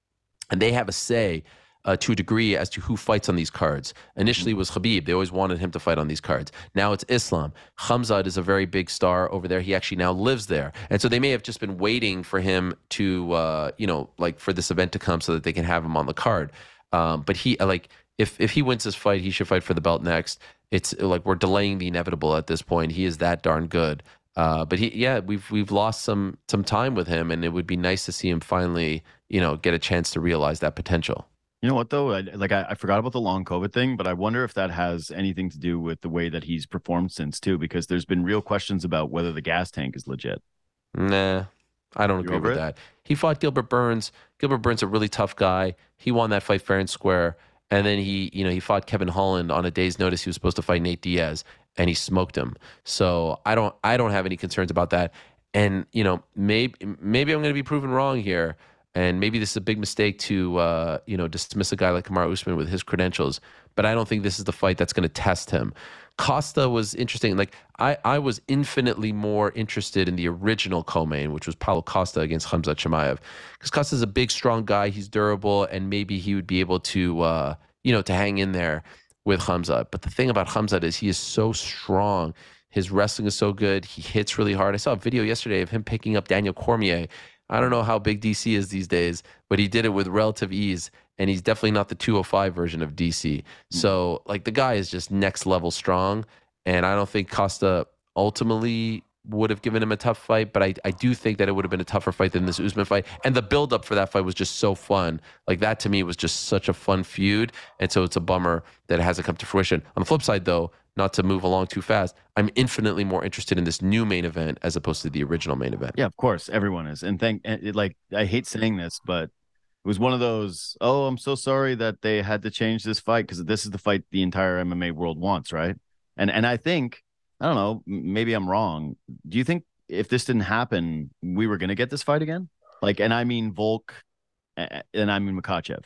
and they have a say uh, to a degree as to who fights on these cards. Initially, it was Khabib. They always wanted him to fight on these cards. Now it's Islam. Khamzat is a very big star over there. He actually now lives there. And so they may have just been waiting for him to, uh, you know, like for this event to come so that they can have him on the card. Um, but he, like, if, if he wins this fight, he should fight for the belt next. It's like we're delaying the inevitable at this point. He is that darn good. Uh, but he, yeah, we've we've lost some some time with him, and it would be nice to see him finally, you know, get a chance to realize that potential. You know what though? I, like I, I forgot about the long COVID thing, but I wonder if that has anything to do with the way that he's performed since too, because there's been real questions about whether the gas tank is legit. Nah, I don't You agree with over it? that. He fought Gilbert Burns. Gilbert Burns, a really tough guy. He won that fight fair and square. And then he, you know, he fought Kevin Holland on a day's notice. He was supposed to fight Nate Diaz, and he smoked him. So I don't, I don't have any concerns about that. And you know, maybe, maybe I'm going to be proven wrong here, and maybe this is a big mistake to, uh, you know, dismiss a guy like Kamaru Usman with his credentials. But I don't think this is the fight that's going to test him. Costa was interesting. Like I, I was infinitely more interested in the original co-main, which was Paulo Costa against Khamzat Chimaev, because Costa's a big, strong guy. He's durable, and maybe he would be able to, uh, you know, to hang in there with Khamzat. But the thing about Khamzat is he is so strong. His wrestling is so good. He hits really hard. I saw a video yesterday of him picking up Daniel Cormier. I don't know how big D C is these days, but he did it with relative ease. And he's definitely not the two oh five version of D C. So, like, the guy is just next level strong. And I don't think Costa ultimately would have given him a tough fight, but I, I do think that it would have been a tougher fight than this Usman fight. And the buildup for that fight was just so fun. Like, that to me was just such a fun feud. And so it's a bummer that it hasn't come to fruition. On the flip side, though, not to move along too fast, I'm infinitely more interested in this new main event as opposed to the original main event. Yeah, of course, everyone is. And thank, and it, like, I hate saying this, but it was one of those, oh, I'm so sorry that they had to change this fight because this is the fight the entire M M A world wants, right? And and I think, I don't know, m- maybe I'm wrong. Do you think if this didn't happen, we were going to get this fight again? Like, and I mean Volk, a- and I mean Makhachev.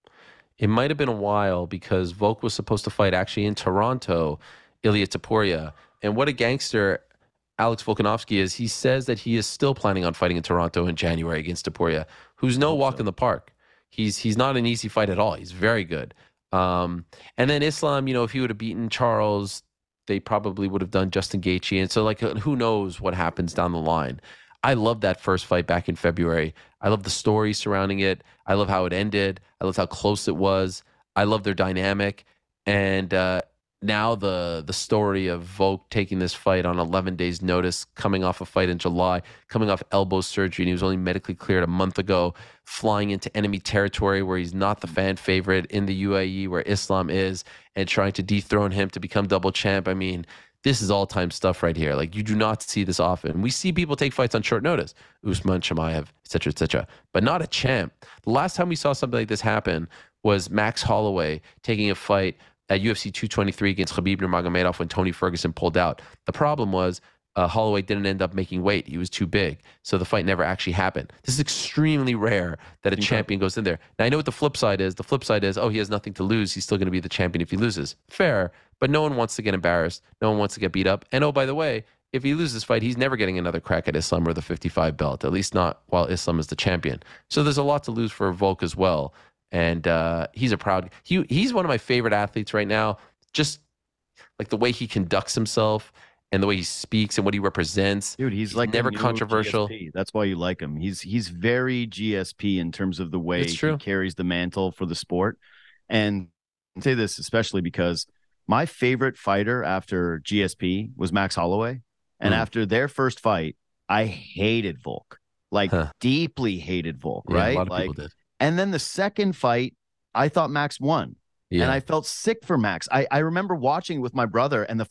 It might have been a while because Volk was supposed to fight actually in Toronto, Ilya Taporia. And what a gangster Alex Volkanovski is. He says that he is still planning on fighting in Toronto in January against Taporia, who's no walk so. in the park. He's he's not an easy fight at all. He's very good. Um, and then Islam, you know, if he would have beaten Charles, they probably would have done Justin Gaethje. And so, like, who knows what happens down the line. I love that first fight back in February. I love the story surrounding it. I love how it ended. I love how close it was. I love their dynamic. And uh, now the the story of Volk taking this fight on eleven days notice, coming off a fight in July, coming off elbow surgery, and he was only medically cleared a month ago, flying into enemy territory where he's not the fan favorite in the U A E where Islam is, and trying to dethrone him to become double champ. I mean, this is all-time stuff right here. Like, you do not see this often. We see people take fights on short notice, Usman, Chimaev, et cetera, et cetera, but not a champ. The last time we saw something like this happen was Max Holloway taking a fight at U F C two twenty-three against Khabib Nurmagomedov when Tony Ferguson pulled out. The problem was uh, Holloway didn't end up making weight. He was too big. So the fight never actually happened. This is extremely rare that a Okay. champion goes in there. Now, I know what the flip side is. The flip side is, oh, he has nothing to lose. He's still going to be the champion if he loses. Fair, but no one wants to get embarrassed. No one wants to get beat up. And oh, by the way, if he loses this fight, he's never getting another crack at Islam or the fifty-five belt, at least not while Islam is the champion. So there's a lot to lose for Volk as well. And uh, he's a proud, he, he's one of my favorite athletes right now. Just like the way he conducts himself and the way he speaks and what he represents. Dude, he's, He's like the never new controversial. G S P. That's why you like him. He's he's very G S P in terms of the way It's he true. carries the mantle for the sport. And I say this especially because my favorite fighter after G S P was Max Holloway. And Mm. after their first fight, I hated Volk. Like Huh. deeply hated Volk, Yeah, right? a lot of like, people did. and then the second fight, I thought Max won. Yeah. And I felt sick for Max. I, I remember watching with my brother and the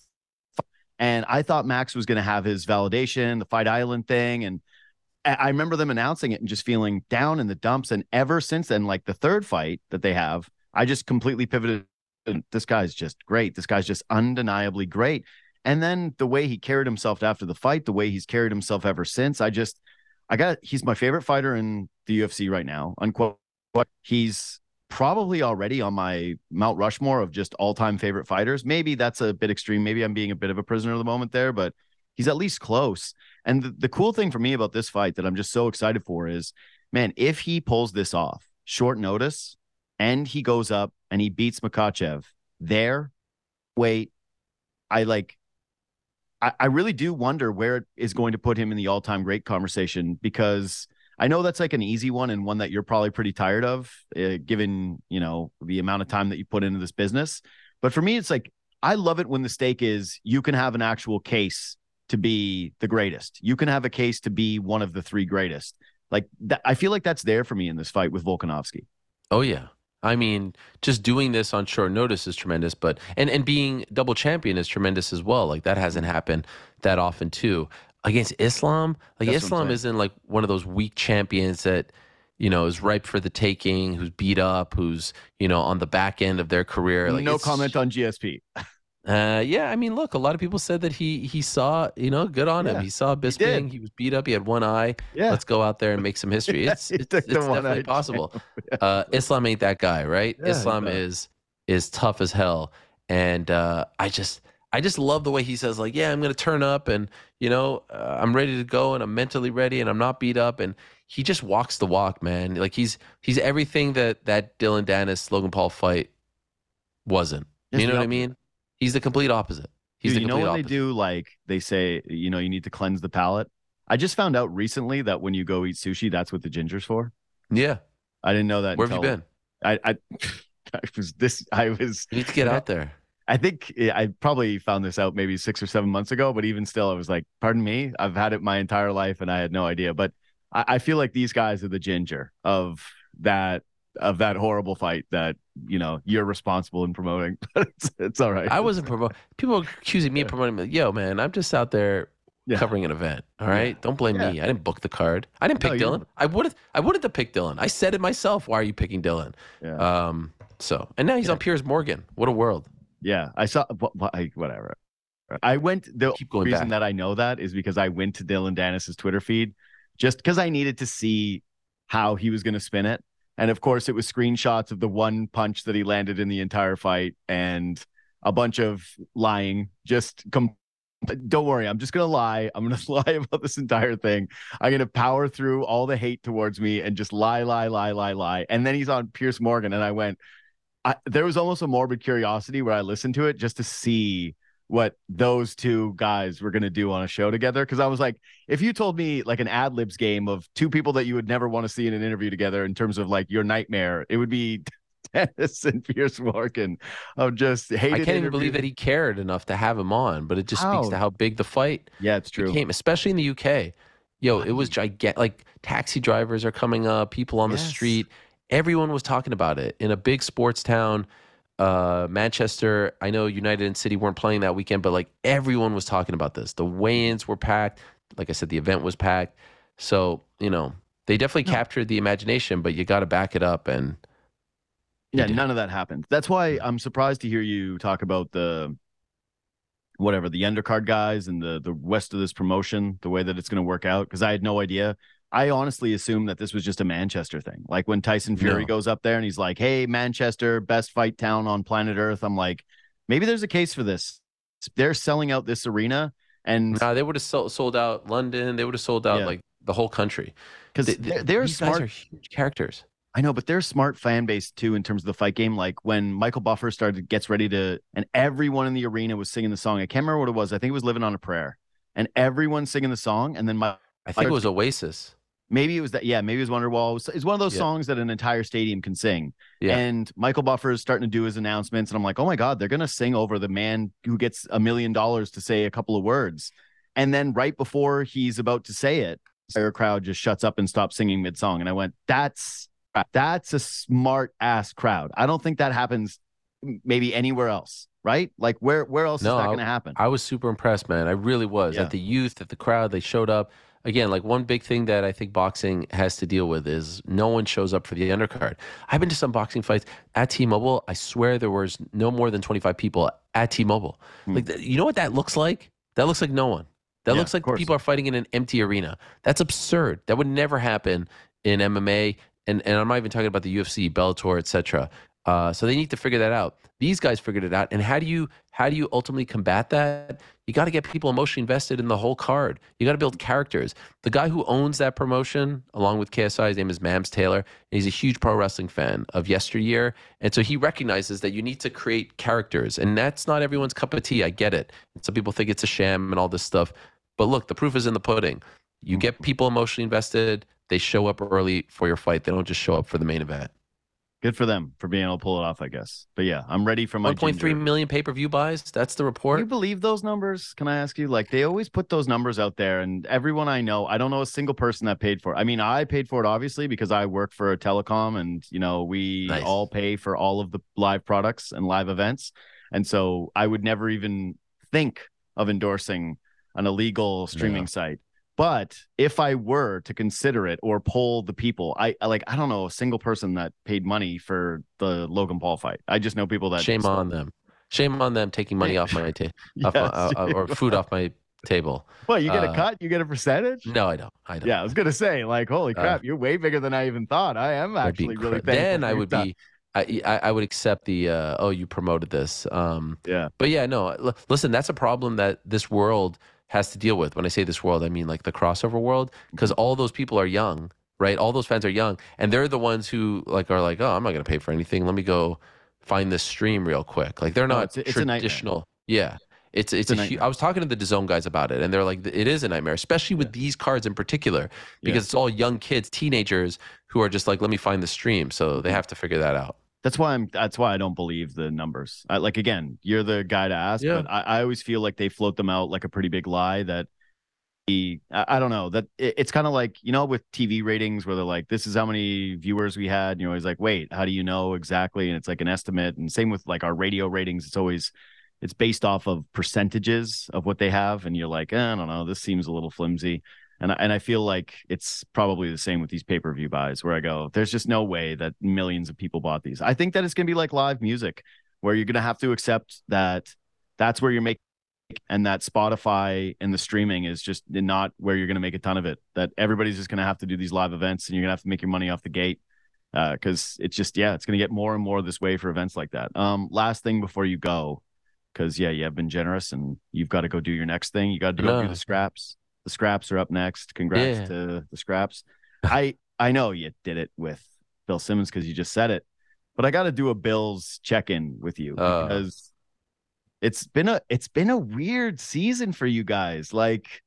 and I thought Max was going to have his validation, the Fight Island thing. And I I remember them announcing it and just feeling down in the dumps. And ever since then, like the third fight that they have, I just completely pivoted. And this guy's just great. This guy's just undeniably great. And then the way he carried himself after the fight, the way he's carried himself ever since, I just, I got, he's my favorite fighter in the U F C right now, unquote. He's probably already on my Mount Rushmore of just all-time favorite fighters. Maybe that's a bit extreme. Maybe I'm being a bit of a prisoner of the moment there, but he's at least close. And the, the cool thing for me about this fight that I'm just so excited for is, man, if he pulls this off, short notice, and he goes up and he beats Makhachev there. Wait, I like, I, I really do wonder where it is going to put him in the all-time great conversation, because I know that's like an easy one and one that you're probably pretty tired of, uh, given, you know, the amount of time that you put into this business. But for me, it's like, I love it when the stake is you can have an actual case to be the greatest. You can have a case to be one of the three greatest. Like that, I feel like that's there for me in this fight with Volkanovski. Oh yeah. I mean, just doing this on short notice is tremendous, but and and being double champion is tremendous as well. Like that hasn't happened that often too. Against Islam, like That's Islam isn't like one of those weak champions that, you know, is ripe for the taking, who's beat up, who's, you know, on the back end of their career. Like no comment on G S P. Uh, yeah, I mean, look, a lot of people said that he he saw, you know, good on Yeah, him. He saw Bisping. He, he was beat up. He had one eye. Yeah. Let's go out there and make some history. It's He it's, took it's the definitely one-eyed possible. champ. Uh, Islam ain't that guy, right? Yeah, Islam he's not. is is tough as hell, and uh, I just I just love the way he says, like, yeah, I'm gonna turn up, and you know, uh, I'm ready to go, and I'm mentally ready, and I'm not beat up, and he just walks the walk, man. Like he's he's everything that that Dylan Dennis Logan Paul fight wasn't. Yes, You know the what I opposite. mean? He's the complete opposite. He's Dude, the you know complete when opposite. they do, like they say, you know, you need to cleanse the palate. I just found out recently that when you go eat sushi, that's what the ginger's for. Yeah. I didn't know that. Where have you until been? I, I, I was this. I was. You need to get out there. I think I probably found this out maybe six or seven months ago, but even still, I was like, "Pardon me, I've had it my entire life, and I had no idea." But I, I feel like these guys are the ginger of that of that horrible fight that you know you're responsible in promoting. But it's, it's all right. I wasn't promoting. People are accusing me of promoting. me. Yo, man, I'm just out there Yeah. covering an event. All right, don't blame Yeah. me. I didn't book the card. I didn't No, pick you- Dylan. I would have. I wanted to pick Dylan. I said it myself. Why are you picking Dylan? Yeah. Um. So and now he's on Piers Morgan. What a world. Yeah, I saw wh- wh- I- whatever. I went. The Keep going reason back. that I know that is because I went to Dylan Dennis's Twitter feed just because I needed to see how he was going to spin it, and of course, it was screenshots of the one punch that he landed in the entire fight and a bunch of lying. Just com- don't worry, I'm just gonna lie. I'm gonna lie about this entire thing. I'm gonna power through all the hate towards me and just lie, lie, lie, lie, lie. And then he's on Piers Morgan, and I went. I, there was almost a morbid curiosity where I listened to it just to see what those two guys were going to do on a show together. Because I was like, if you told me like an ad libs game of two people that you would never want to see in an interview together in terms of like your nightmare, it would be Dennis and Piers Morgan of just hated. I can't even interview- believe that he cared enough to have him on. But it just How? speaks to how big the fight Yeah, it's true. became, especially in the U K. Yo, it was gigantic. Like taxi drivers are coming up, people on the Yes. street. Everyone was talking about it in a big sports town. Uh, Manchester, I know United and City weren't playing that weekend, but like everyone was talking about this. The weigh-ins were packed. Like I said, the event was packed. So, you know, they definitely captured the imagination, but you got to back it up. And Yeah, did. none of that happened. That's why I'm surprised to hear you talk about the whatever the undercard guys and the the rest of this promotion, the way that it's going to work out. Because I had no idea. I honestly assumed that this was just a Manchester thing. Like when Tyson Fury No. goes up there and he's like, "Hey, Manchester, best fight town on planet Earth." I'm like, maybe there's a case for this. They're selling out this arena, and nah, they would have sold, sold out London. They would have sold out Yeah. like the whole country. because They- they're, they- they're these smart. guys are huge characters. I know, but they're a smart fan base too in terms of the fight game. Like when Michael Buffer started gets ready to, and everyone in the arena was singing the song. I can't remember what it was. I think it was "Living on a Prayer," and everyone singing the song. And then my I think it was Oasis. maybe it was that. Yeah, maybe it was Wonderwall. It's, it's one of those Yeah. songs that an entire stadium can sing. Yeah. And Michael Buffer is starting to do his announcements, and I'm like, oh my god, they're gonna sing over the man who gets a million dollars to say a couple of words. And then right before he's about to say it, the entire crowd just shuts up and stops singing mid song. And I went, that's that's a smart ass crowd. I don't think that happens maybe anywhere else, right? Like where where else No, is that I- going to happen? I was super impressed, man. I really was. Yeah. At the youth, at the crowd, they showed up. Again, like one big thing that I think boxing has to deal with is no one shows up for the undercard. I've been to some boxing fights at T-Mobile. I swear there was no more than twenty-five people at T-Mobile. Hmm. Like, th- you know what that looks like? That looks like no one. That Yeah, looks of like course. people are fighting in an empty arena. That's absurd. That would never happen in M M A. And, and I'm not even talking about the U F C, Bellator, et cetera. Uh, so they need to figure that out. These guys figured it out. And how do you how do you ultimately combat that? You got to get people emotionally invested in the whole card. You got to build characters. The guy who owns that promotion, along with K S I, his name is Mams Taylor. He's a huge pro wrestling fan of yesteryear. And so he recognizes that you need to create characters. And that's not everyone's cup of tea. I get it. Some people think it's a sham and all this stuff. But look, the proof is in the pudding. You get people emotionally invested. They show up early for your fight. They don't just show up for the main event. Good for them for being able to pull it off, I guess. But yeah, I'm ready for my one point three million pay-per-view buys. That's the report. Do you believe those numbers? Can I ask you? Like, they always put those numbers out there, and everyone I know, I don't know a single person that paid for it. I mean, I paid for it, obviously, because I work for a telecom, and, you know, we Nice. all pay for all of the live products and live events. And so I would never even think of endorsing an illegal streaming No. site. But if I were to consider it or poll the people, I I like I don't know a single person that paid money for the Logan Paul fight. I just know people that Shame on them. Shame on them taking money off my ta- off my, Yes, uh, uh, or food off my table. What, you get a Uh, cut? You get a percentage? No, I don't. I don't. Yeah, I was gonna say, like, holy crap, Uh, you're way bigger than I even thought. I am That'd be actually really incre- thankful. Then for I your would time. be. I, I I would accept the uh, oh, you promoted this. Um, Yeah. but yeah, no. L- listen, that's a problem that this world has to deal with. When I say this world, I mean like the crossover world, because all those people are young, right? All those fans are young, and they're the ones who like are like, oh, I'm not going to pay for anything. Let me go find this stream real quick. Like they're No, not it's a- it's a nightmare. traditional. Yeah. It's it's, a a, hu- nightmare. I was talking to the DAZN guys about it, and they're like, it is a nightmare, especially with these cards in particular, because Yeah. it's all young kids, teenagers who are just like, let me find the stream. So they have to figure that out. That's why I'm. That's why I don't believe the numbers. I, like again, you're the guy to ask, Yeah. but I, I always feel like they float them out like a pretty big lie. That he, I, I don't know. That it, it's kind of like, you know, with T V ratings where they're like, this is how many viewers we had. And you're always like, wait, how do you know exactly? And it's like an estimate. And same with like our radio ratings. It's always it's based off of percentages of what they have, and you're like, eh, I don't know. This seems a little flimsy. And I, and I feel like it's probably the same with these pay-per-view buys where I go, there's just no way that millions of people bought these. I think that it's going to be like live music where you're going to have to accept that that's where you're making, and that Spotify and the streaming is just not where you're going to make a ton of it. That everybody's just going to have to do these live events, and you're going to have to make your money off the gate because uh, it's just, yeah, it's going to get more and more this way for events like that. Um, last thing before you go, because, yeah, you have been generous and you've got to go do your next thing. You got to go No. do the scraps. The scraps are up next. Congrats Yeah. to the scraps. I I know you did it with Bill Simmons because you just said it, but I got to do a Bills check-in with you Oh. because it's been a it's been a weird season for you guys. Like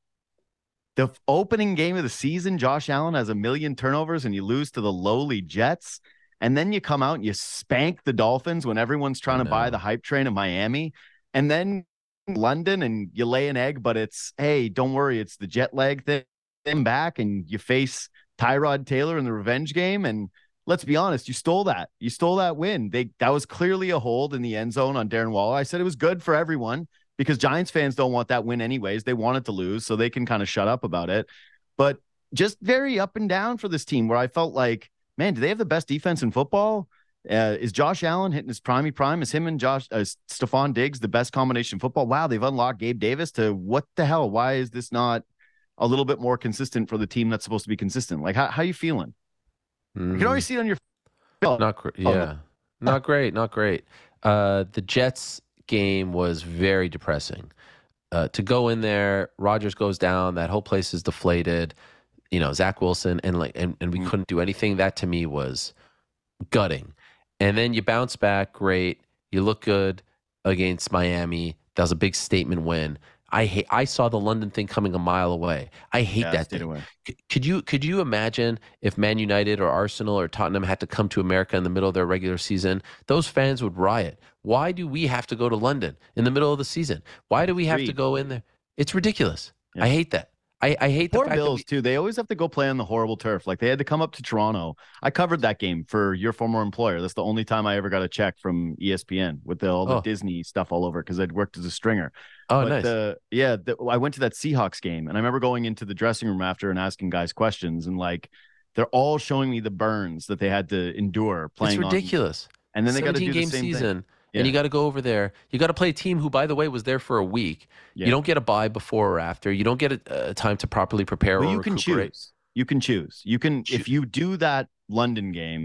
the f- opening game of the season, Josh Allen has a million turnovers and you lose to the lowly Jets, and then you come out and you spank the Dolphins when everyone's trying to buy No. the hype train of Miami, and then London and you lay an egg, but it's, hey, don't worry, it's the jet lag thing back, and you face Tyrod Taylor in the revenge game. And let's be honest, you stole that. You stole that win. They that was clearly a hold in the end zone on Darren Waller. I said it was good for everyone because Giants fans don't want that win anyways. They want it to lose, so they can kind of shut up about it. But just very up and down for this team where I felt like, man, do they have the best defense in football? Uh, is Josh Allen hitting his primey prime? Is him and Josh, uh, Stephon Diggs the best combination in football? Wow, they've unlocked Gabe Davis to what the hell? Why is this not a little bit more consistent for the team that's supposed to be consistent? Like, how how you feeling? You Mm. can already see it on your. Oh, Not great. Oh, Yeah. Not great. Not great. Uh, the Jets game was very depressing. Uh, to go in there, Rodgers goes down. That whole place is deflated. You know, Zach Wilson and like, and, and we Mm. couldn't do anything. That to me was gutting. And then you bounce back. Great. You look good against Miami. That was a big statement win. I hate. I saw the London thing coming a mile away. I hate yeah, that stayed thing. away. C- Could you could you imagine if Man United or Arsenal or Tottenham had to come to America in the middle of their regular season? Those fans would riot. Why do we have to go to London in the middle of the season? Why do we have to Agreed. go in there? It's ridiculous. Yeah. I hate that. I, I hate the Poor fact Bills that too. They always have to go play on the horrible turf. Like they had to come up to Toronto. I covered that game for your former employer. That's the only time I ever got a check from E S P N with the, all the Oh. Disney stuff all over because I'd worked as a stringer. we, oh but nice. the, yeah, the, I went to that Seahawks game, and I remember going into the dressing room after and asking guys questions, and like they're all showing me the burns that they had to endure playing. It's on- ridiculous. and then they got to do the game same season, thing. and Yeah. you got to go over there. You got to play a team who, by the way, was there for a week. Yeah. You don't get a bye before or after. You don't get a, a time to properly prepare Well, or you can recuperate. choose. You can choose. You can if you do that London game,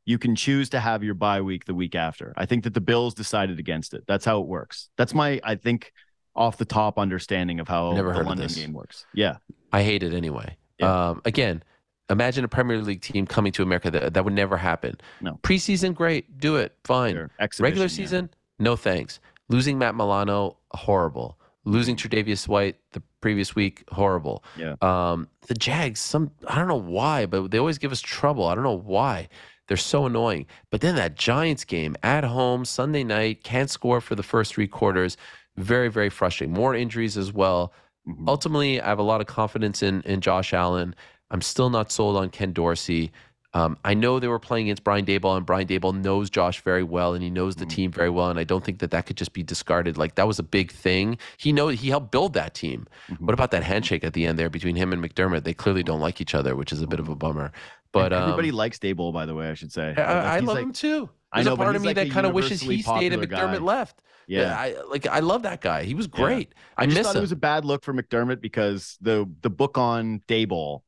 you can choose to have your bye week the week after. I think that the Bills decided against it. That's how it works. That's my, I think, off the top understanding of how Never the heard of London this. game works. Yeah. I hate it anyway. Yeah. Um, again, imagine a Premier League team coming to America. That, that would never happen. No. Preseason, great. Do it. Fine. Sure. Exhibition, Regular yeah. season, no thanks. Losing Matt Milano, horrible. Losing Tre'Davious White the previous week, horrible. Yeah. Um, the Jags, some I don't know why, but they always give us trouble. I don't know why. They're so annoying. But then that Giants game at home, Sunday night, can't score for the first three quarters. Very, very frustrating. More injuries as well. Mhm. Ultimately, I have a lot of confidence in in Josh Allen. I'm still not sold on Ken Dorsey. Um, I know they were playing against Brian Daboll, and Brian Daboll knows Josh very well, and he knows the Mhm. team very well. And I don't think that that could just be discarded. Like that was a big thing. He know he helped build that team. Mhm. What about that handshake at the end there between him and McDermott? They clearly don't like each other, which is a bit of a bummer. But um, everybody likes Daboll, by the way, I should say. I, I He's love like- him too. I There's know, a but part of he's me like that a kind of wishes he universally stayed and popular McDermott guy. left. Yeah. I like. I love that guy. He was Yeah. great. I, I just miss thought him. it was a bad look for McDermott because the the book on Daboll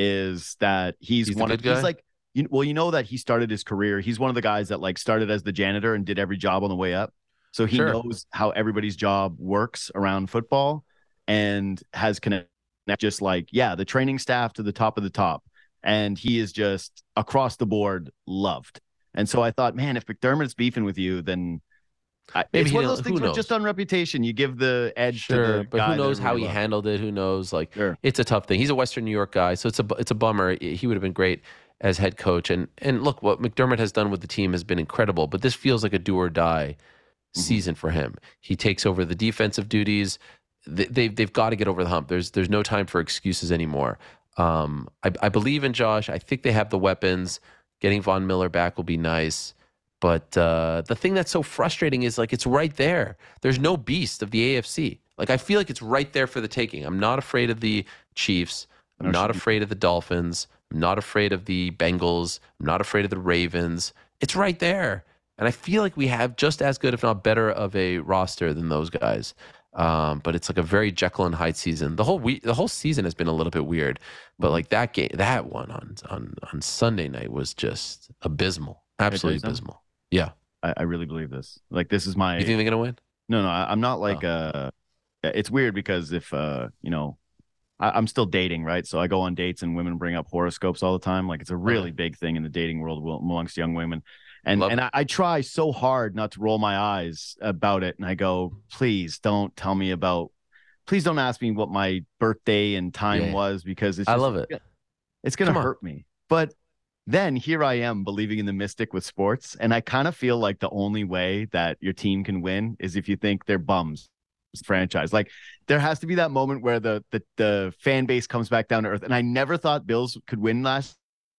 is that he's, He's the one good of he's guy? like you, well you know that he started his career. He's one of the guys that like started as the janitor and did every job on the way up. So he Sure. knows how everybody's job works around football and has connected just like yeah the training staff to the top of the top, and he is just across the board loved. And so I thought, man, if McDermott's beefing with you, then I, Maybe it's he one of don't- those who things where knows? just on reputation you give the edge to Sure, the but guy who that knows how everybody he loves. handled it? Who knows? Like, Sure. it's a tough thing. He's a Western New York guy, so it's a it's a bummer. He would have been great as head coach. And and look, what McDermott has done with the team has been incredible. But this feels like a do or die Mm-hmm. season for him. He takes over the defensive duties. They, they've they've got to get over the hump. There's there's no time for excuses anymore. Um, I, I believe in Josh. I think they have the weapons. Getting Von Miller back will be nice. But uh, the thing that's so frustrating is like it's right there. There's no beast of the A F C. Like I feel like it's right there for the taking. I'm not afraid of the Chiefs. I'm No, not should be- afraid of the Dolphins. I'm not afraid of the Bengals. I'm not afraid of the Ravens. It's right there. And I feel like we have just as good, if not better, of a roster than those guys. Um, but it's like a very Jekyll and Hyde season. The whole week, the whole season has been a little bit weird. But like that game, that one on on on Sunday night was just abysmal, absolutely something? abysmal. Yeah, I, I really believe this. Like this is my you think they're gonna win? no, no. I, I'm not Oh. like uh It's weird because if uh you know, I, I'm still dating, right? So I go on dates and women bring up horoscopes all the time. Like it's a really Okay. big thing in the dating world will- amongst young women. And Love and it. I, I try so hard not to roll my eyes about it. And I go, please don't tell me about. Please don't ask me what my birthday and time Yeah. was because it's I just- love it. It's gonna Come on. hurt me. But then here I am believing in the mystic with sports, and I kind of feel like the only way that your team can win is if you think they're bums. Franchise, like there has to be that moment where the the the fan base comes back down to earth. And I never thought Bills could win last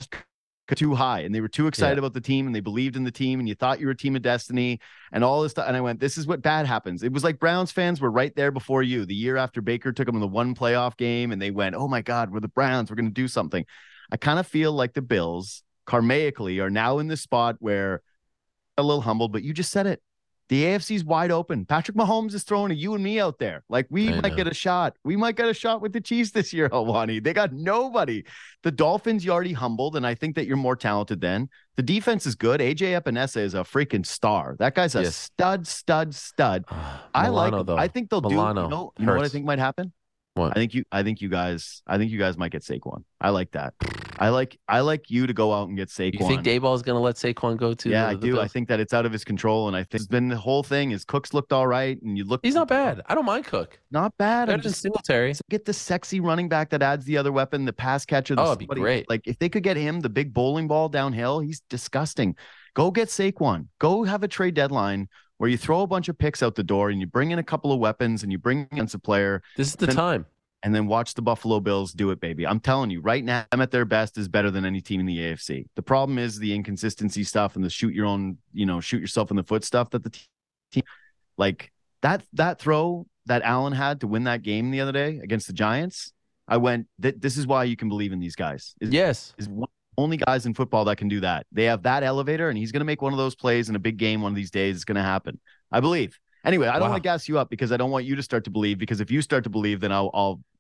too high, and they were too excited Yeah. about the team, and they believed in the team, and you thought you were a team of destiny, and all this stuff. And I went, this is what bad happens. It was like Browns fans were right there before you the year after Baker took them in the one playoff game, and they went, oh my God, we're the Browns, we're going to do something. I kind of feel like the Bills karmaically are now in this spot where a little humbled, but you just said it. The A F C's wide open. Patrick Mahomes is throwing a you and me out there. Like we I might know. get a shot. We might get a shot with the Chiefs this year, Alwani. They got nobody. The Dolphins, you already humbled, and I think that you're more talented than. The defense is good. A J Epinesa is a freaking star. That guy's a Yes. stud, stud, stud. Ah, I like. Milano, though. I think they'll Milano do. You know, you know what I hurts. think might happen. What? I think you. I think you guys. I think you guys might get Saquon. I like that. I like. I like you to go out and get Saquon. You think Dayball is going to let Saquon go to? Yeah, the, I the do. I Bills? think that it's out of his control, and I think it's been the whole thing. Is Cooks looked all right, and you look. He's not bad. I don't mind Cook. Not bad. Better I'm than just Singletary. get the sexy running back that adds the other weapon, the pass catcher. The Oh, it'd be somebody- great. Like if they could get him the big bowling ball downhill, he's disgusting. Go get Saquon. Go have a trade deadline where you throw a bunch of picks out the door and you bring in a couple of weapons and you bring in a player. This is the Then- time. And then watch the Buffalo Bills do it, baby. I'm telling you, right now, them at their best is better than any team in the A F C. The problem is the inconsistency stuff and the shoot your own, you know, shoot yourself in the foot stuff that the team, like that that throw that Allen had to win that game the other day against the Giants. I went, th- this is why you can believe in these guys. Is, Yes. is one only guys in football that can do that. They have that elevator, and he's going to make one of those plays in a big game one of these days. It's going to happen. I believe. Anyway, I don't Wow. want to gas you up because I don't want you to start to believe. Because if you start to believe, then I'll I'll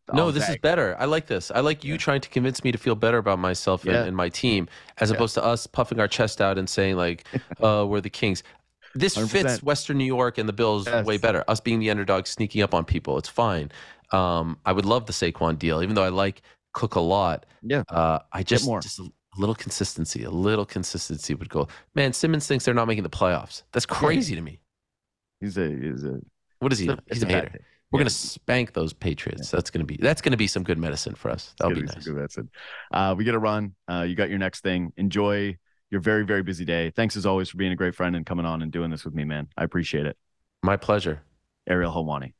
No, I'll this say. is better. I like this. I like you Yeah. trying to convince me to feel better about myself and, Yeah. and my team, as Yeah. opposed to us puffing our chest out and saying like, uh, we're the Kings. This one hundred percent. fits Western New York and the Bills Yes. way better. Us being the underdog, sneaking up on people. It's fine. Um, I would love the Saquon deal, even though I like Cook a lot. Yeah. Uh, I just, more. just a little consistency, a little consistency would go. Man, Simmons thinks they're not making the playoffs. That's crazy to me. He's a he's a What is he? it's a- He's it's a a bad hater. thing. We're Yeah. gonna spank those Patriots. That's gonna be that's gonna be some good medicine for us. That'll be Good, nice. good medicine. Uh, we got to run. Uh, you got your next thing. Enjoy your very, very busy day. Thanks as always for being a great friend and coming on and doing this with me, man. I appreciate it. My pleasure. Ariel Helwani.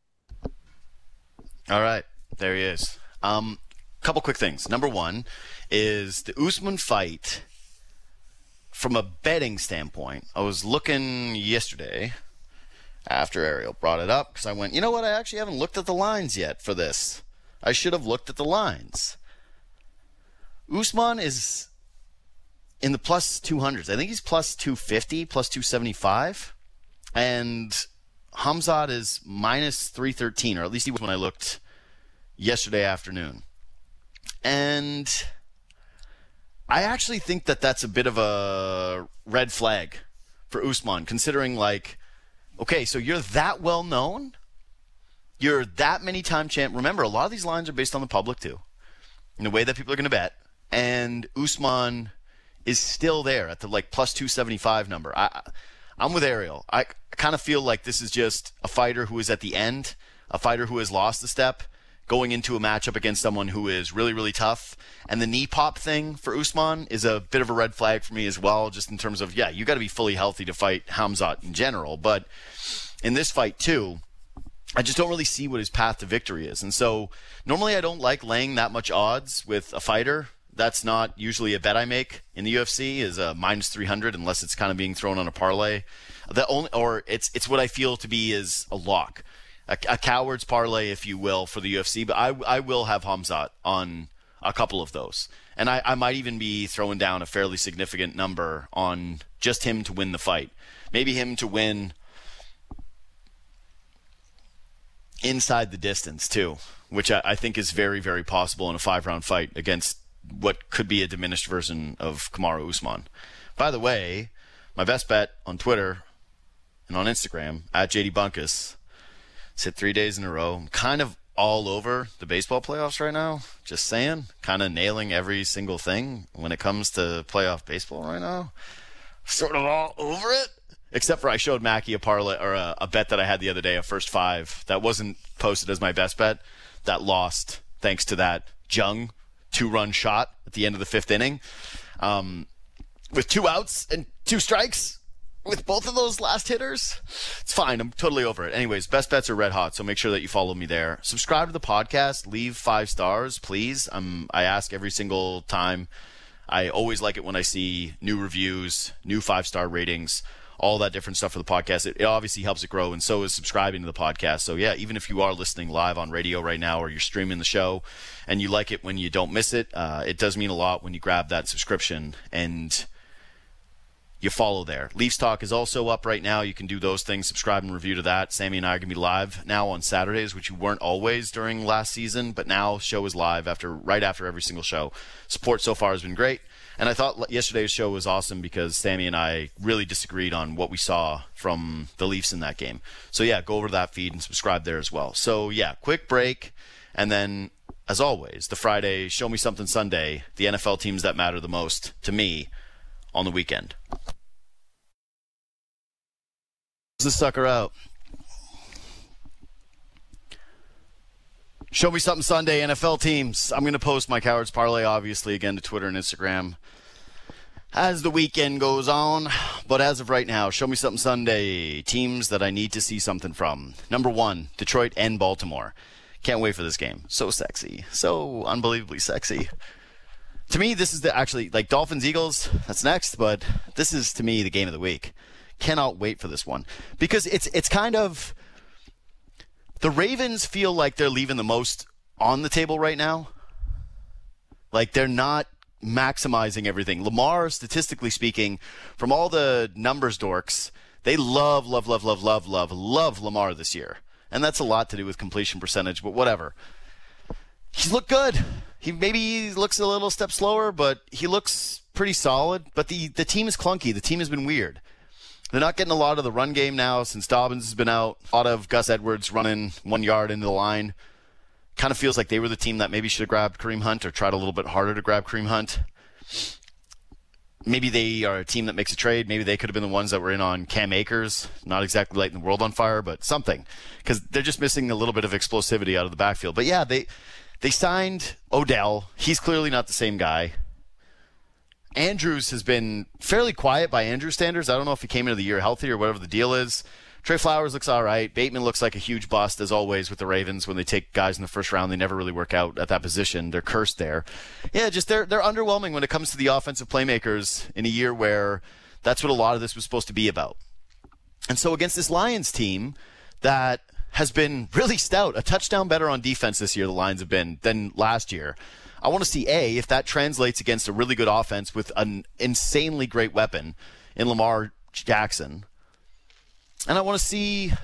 All right, there he is. Um, couple quick things. Number one is the Usman fight. From a betting standpoint, I was looking yesterday after Ariel brought it up because I went, you know what? I actually haven't looked at the lines yet for this. I should have looked at the lines. Usman is in the plus two hundreds. I think he's plus two fifty, plus two seventy-five. And Hamzat is minus three thirteen, or at least he was when I looked yesterday afternoon. And I actually think that that's a bit of a red flag for Usman, considering, like, okay, so you're that well known. You're that many time champ. Remember, a lot of these lines are based on the public, too, in the way that people are going to bet. And Usman is still there at the, like, plus two seventy-five number. I, I'm with Ariel. I kind of feel like this is just a fighter who is at the end, a fighter who has lost a step, going into a matchup against someone who is really, really tough. And the knee pop thing for Usman is a bit of a red flag for me as well, just in terms of, yeah, you got to be fully healthy to fight Hamzat in general. But in this fight, too, I just don't really see what his path to victory is. And so normally I don't like laying that much odds with a fighter. That's not usually a bet I make in the U F C, is a minus three hundred, unless it's kind of being thrown on a parlay. The only, or it's it's what I feel to be is a lock. A, a coward's parlay, if you will, for the U F C. But I, I will have Hamzat on a couple of those. And I, I might even be throwing down a fairly significant number on just him to win the fight. Maybe him to win inside the distance, too, which I, I think is very, very possible in a five-round fight against what could be a diminished version of Kamaru Usman. By the way, my best bet on Twitter and on Instagram, at J D Bunkus, it's hit three days in a row. I'm kind of all over the baseball playoffs right now. Just saying. Kind of nailing every single thing when it comes to playoff baseball right now. Sort of all over it. Except for I showed Mackie a parlay or a, a bet that I had the other day, a first five, that wasn't posted as my best bet. That lost thanks to that Jung two-run shot at the end of the fifth inning. Um, with two outs and two strikes. With both of those last hitters, it's fine. I'm totally over it. Anyways, best bets are red hot, so make sure that you follow me there. Subscribe to the podcast. Leave five stars, please. Um, I ask every single time. I always like it when I see new reviews, new five-star ratings, all that different stuff for the podcast. It, it obviously helps it grow, and so is subscribing to the podcast. So, yeah, even if you are listening live on radio right now or you're streaming the show and you like it when you don't miss it, uh, it does mean a lot when you grab that subscription and you follow there. Leafs Talk is also up right now. You can do those things, subscribe and review to that. Sammy and I are going to be live now on Saturdays, which you weren't always during last season, but now show is live after right after every single show. Support so far has been great. And I thought yesterday's show was awesome because Sammy and I really disagreed on what we saw from the Leafs in that game. So, yeah, go over to that feed and subscribe there as well. So, yeah, quick break. And then, as always, the Friday Show Me Something Sunday, the N F L teams that matter the most to me on the weekend. This sucker out. Show Me Something Sunday, N F L teams. I'm going to post my Cowards Parlay, obviously, again to Twitter and Instagram as the weekend goes on. But as of right now, Show Me Something Sunday, teams that I need to see something from. Number one, Detroit and Baltimore. Can't wait for this game. So sexy. So unbelievably sexy. To me, this is the actually, like Dolphins, Eagles, that's next, but this is, to me, the game of the week. Cannot wait for this one. Because it's it's kind of, the Ravens feel like they're leaving the most on the table right now. Like they're not maximizing everything. Lamar, statistically speaking, from all the numbers dorks, they love, love, love, love, love, love, love Lamar this year. And that's a lot to do with completion percentage, but whatever. he's looked good. He maybe looks a little step slower, but he looks pretty solid. But the, the team is clunky. The team has been weird. They're not getting a lot of the run game now since Dobbins has been out. A lot of Gus Edwards running one yard into the line. Kind of feels like they were the team that maybe should have grabbed Kareem Hunt or tried a little bit harder to grab Kareem Hunt. Maybe they are a team that makes a trade. Maybe they could have been the ones that were in on Cam Akers. Not exactly lighting the world on fire, but something. Because they're just missing a little bit of explosivity out of the backfield. But yeah, they... They signed Odell. He's clearly not the same guy. Andrews has been fairly quiet by Andrews standards. I don't know if he came into the year healthy or whatever the deal is. Trey Flowers looks all right. Bateman looks like a huge bust, as always, with the Ravens. When they take guys in the first round, they never really work out at that position. They're cursed there. Yeah, just they're they're underwhelming when it comes to the offensive playmakers in a year where that's what a lot of this was supposed to be about. And so against this Lions team that has been really stout, a touchdown better on defense this year, the Lions have been, than last year. I want to see, A, if that translates against a really good offense with an insanely great weapon in Lamar Jackson. And I want to see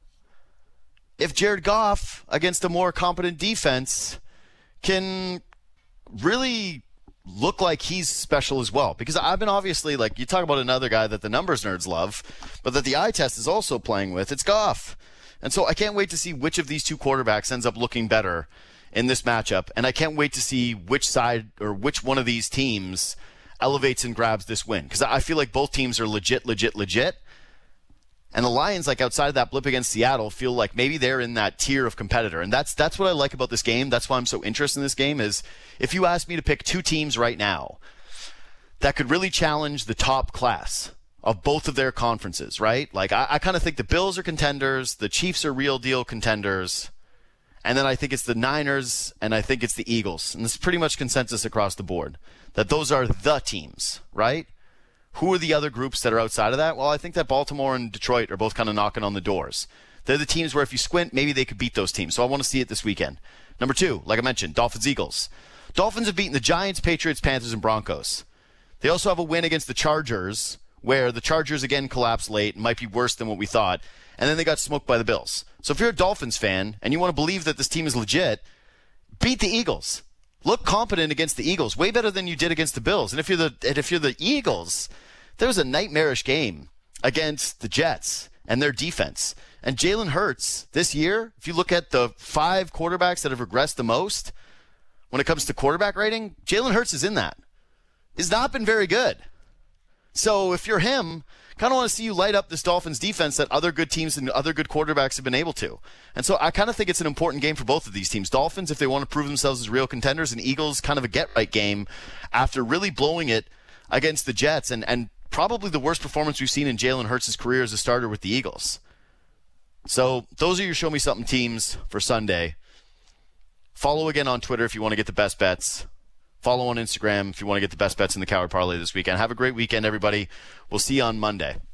if Jared Goff, against a more competent defense, can really look like he's special as well. Because I've been obviously, like, you talk about another guy that the numbers nerds love, but that the eye test is also playing with, it's Goff. And so I can't wait to see which of these two quarterbacks ends up looking better in this matchup. And I can't wait to see which side or which one of these teams elevates and grabs this win. Because I feel like both teams are legit, legit, legit. And the Lions, like outside of that blip against Seattle, feel like maybe they're in that tier of competitor. And that's that's what I like about this game. That's why I'm so interested in this game is if you ask me to pick two teams right now that could really challenge the top class of both of their conferences, right? Like, I, I kind of think the Bills are contenders, the Chiefs are real deal contenders, and then I think it's the Niners, and I think it's the Eagles. And this is pretty much consensus across the board, that those are the teams, right? Who are the other groups that are outside of that? Well, I think that Baltimore and Detroit are both kind of knocking on the doors. They're the teams where if you squint, maybe they could beat those teams. So I want to see it this weekend. Number two, like I mentioned, Dolphins-Eagles. Dolphins have beaten the Giants, Patriots, Panthers, and Broncos. They also have a win against the Chargers, where the Chargers again collapsed late and might be worse than what we thought, and then they got smoked by the Bills. So if you're a Dolphins fan and you want to believe that this team is legit, beat the Eagles. Look competent against the Eagles, way better than you did against the Bills. And if you're the and if you're the Eagles, there was a nightmarish game against the Jets and their defense. And Jalen Hurts this year, if you look at the five quarterbacks that have regressed the most when it comes to quarterback rating, Jalen Hurts is in that. He's not been very good. So if you're him, kind of want to see you light up this Dolphins defense that other good teams and other good quarterbacks have been able to. And so I kind of think it's an important game for both of these teams. Dolphins, if they want to prove themselves as real contenders, and Eagles, kind of a get-right game after really blowing it against the Jets and, and probably the worst performance we've seen in Jalen Hurts' career as a starter with the Eagles. So those are your Show Me Something teams for Sunday. Follow again on Twitter if you want to get the best bets. Follow on Instagram if you want to get the best bets in the Coward Parlay this weekend. Have a great weekend, everybody. We'll see you on Monday.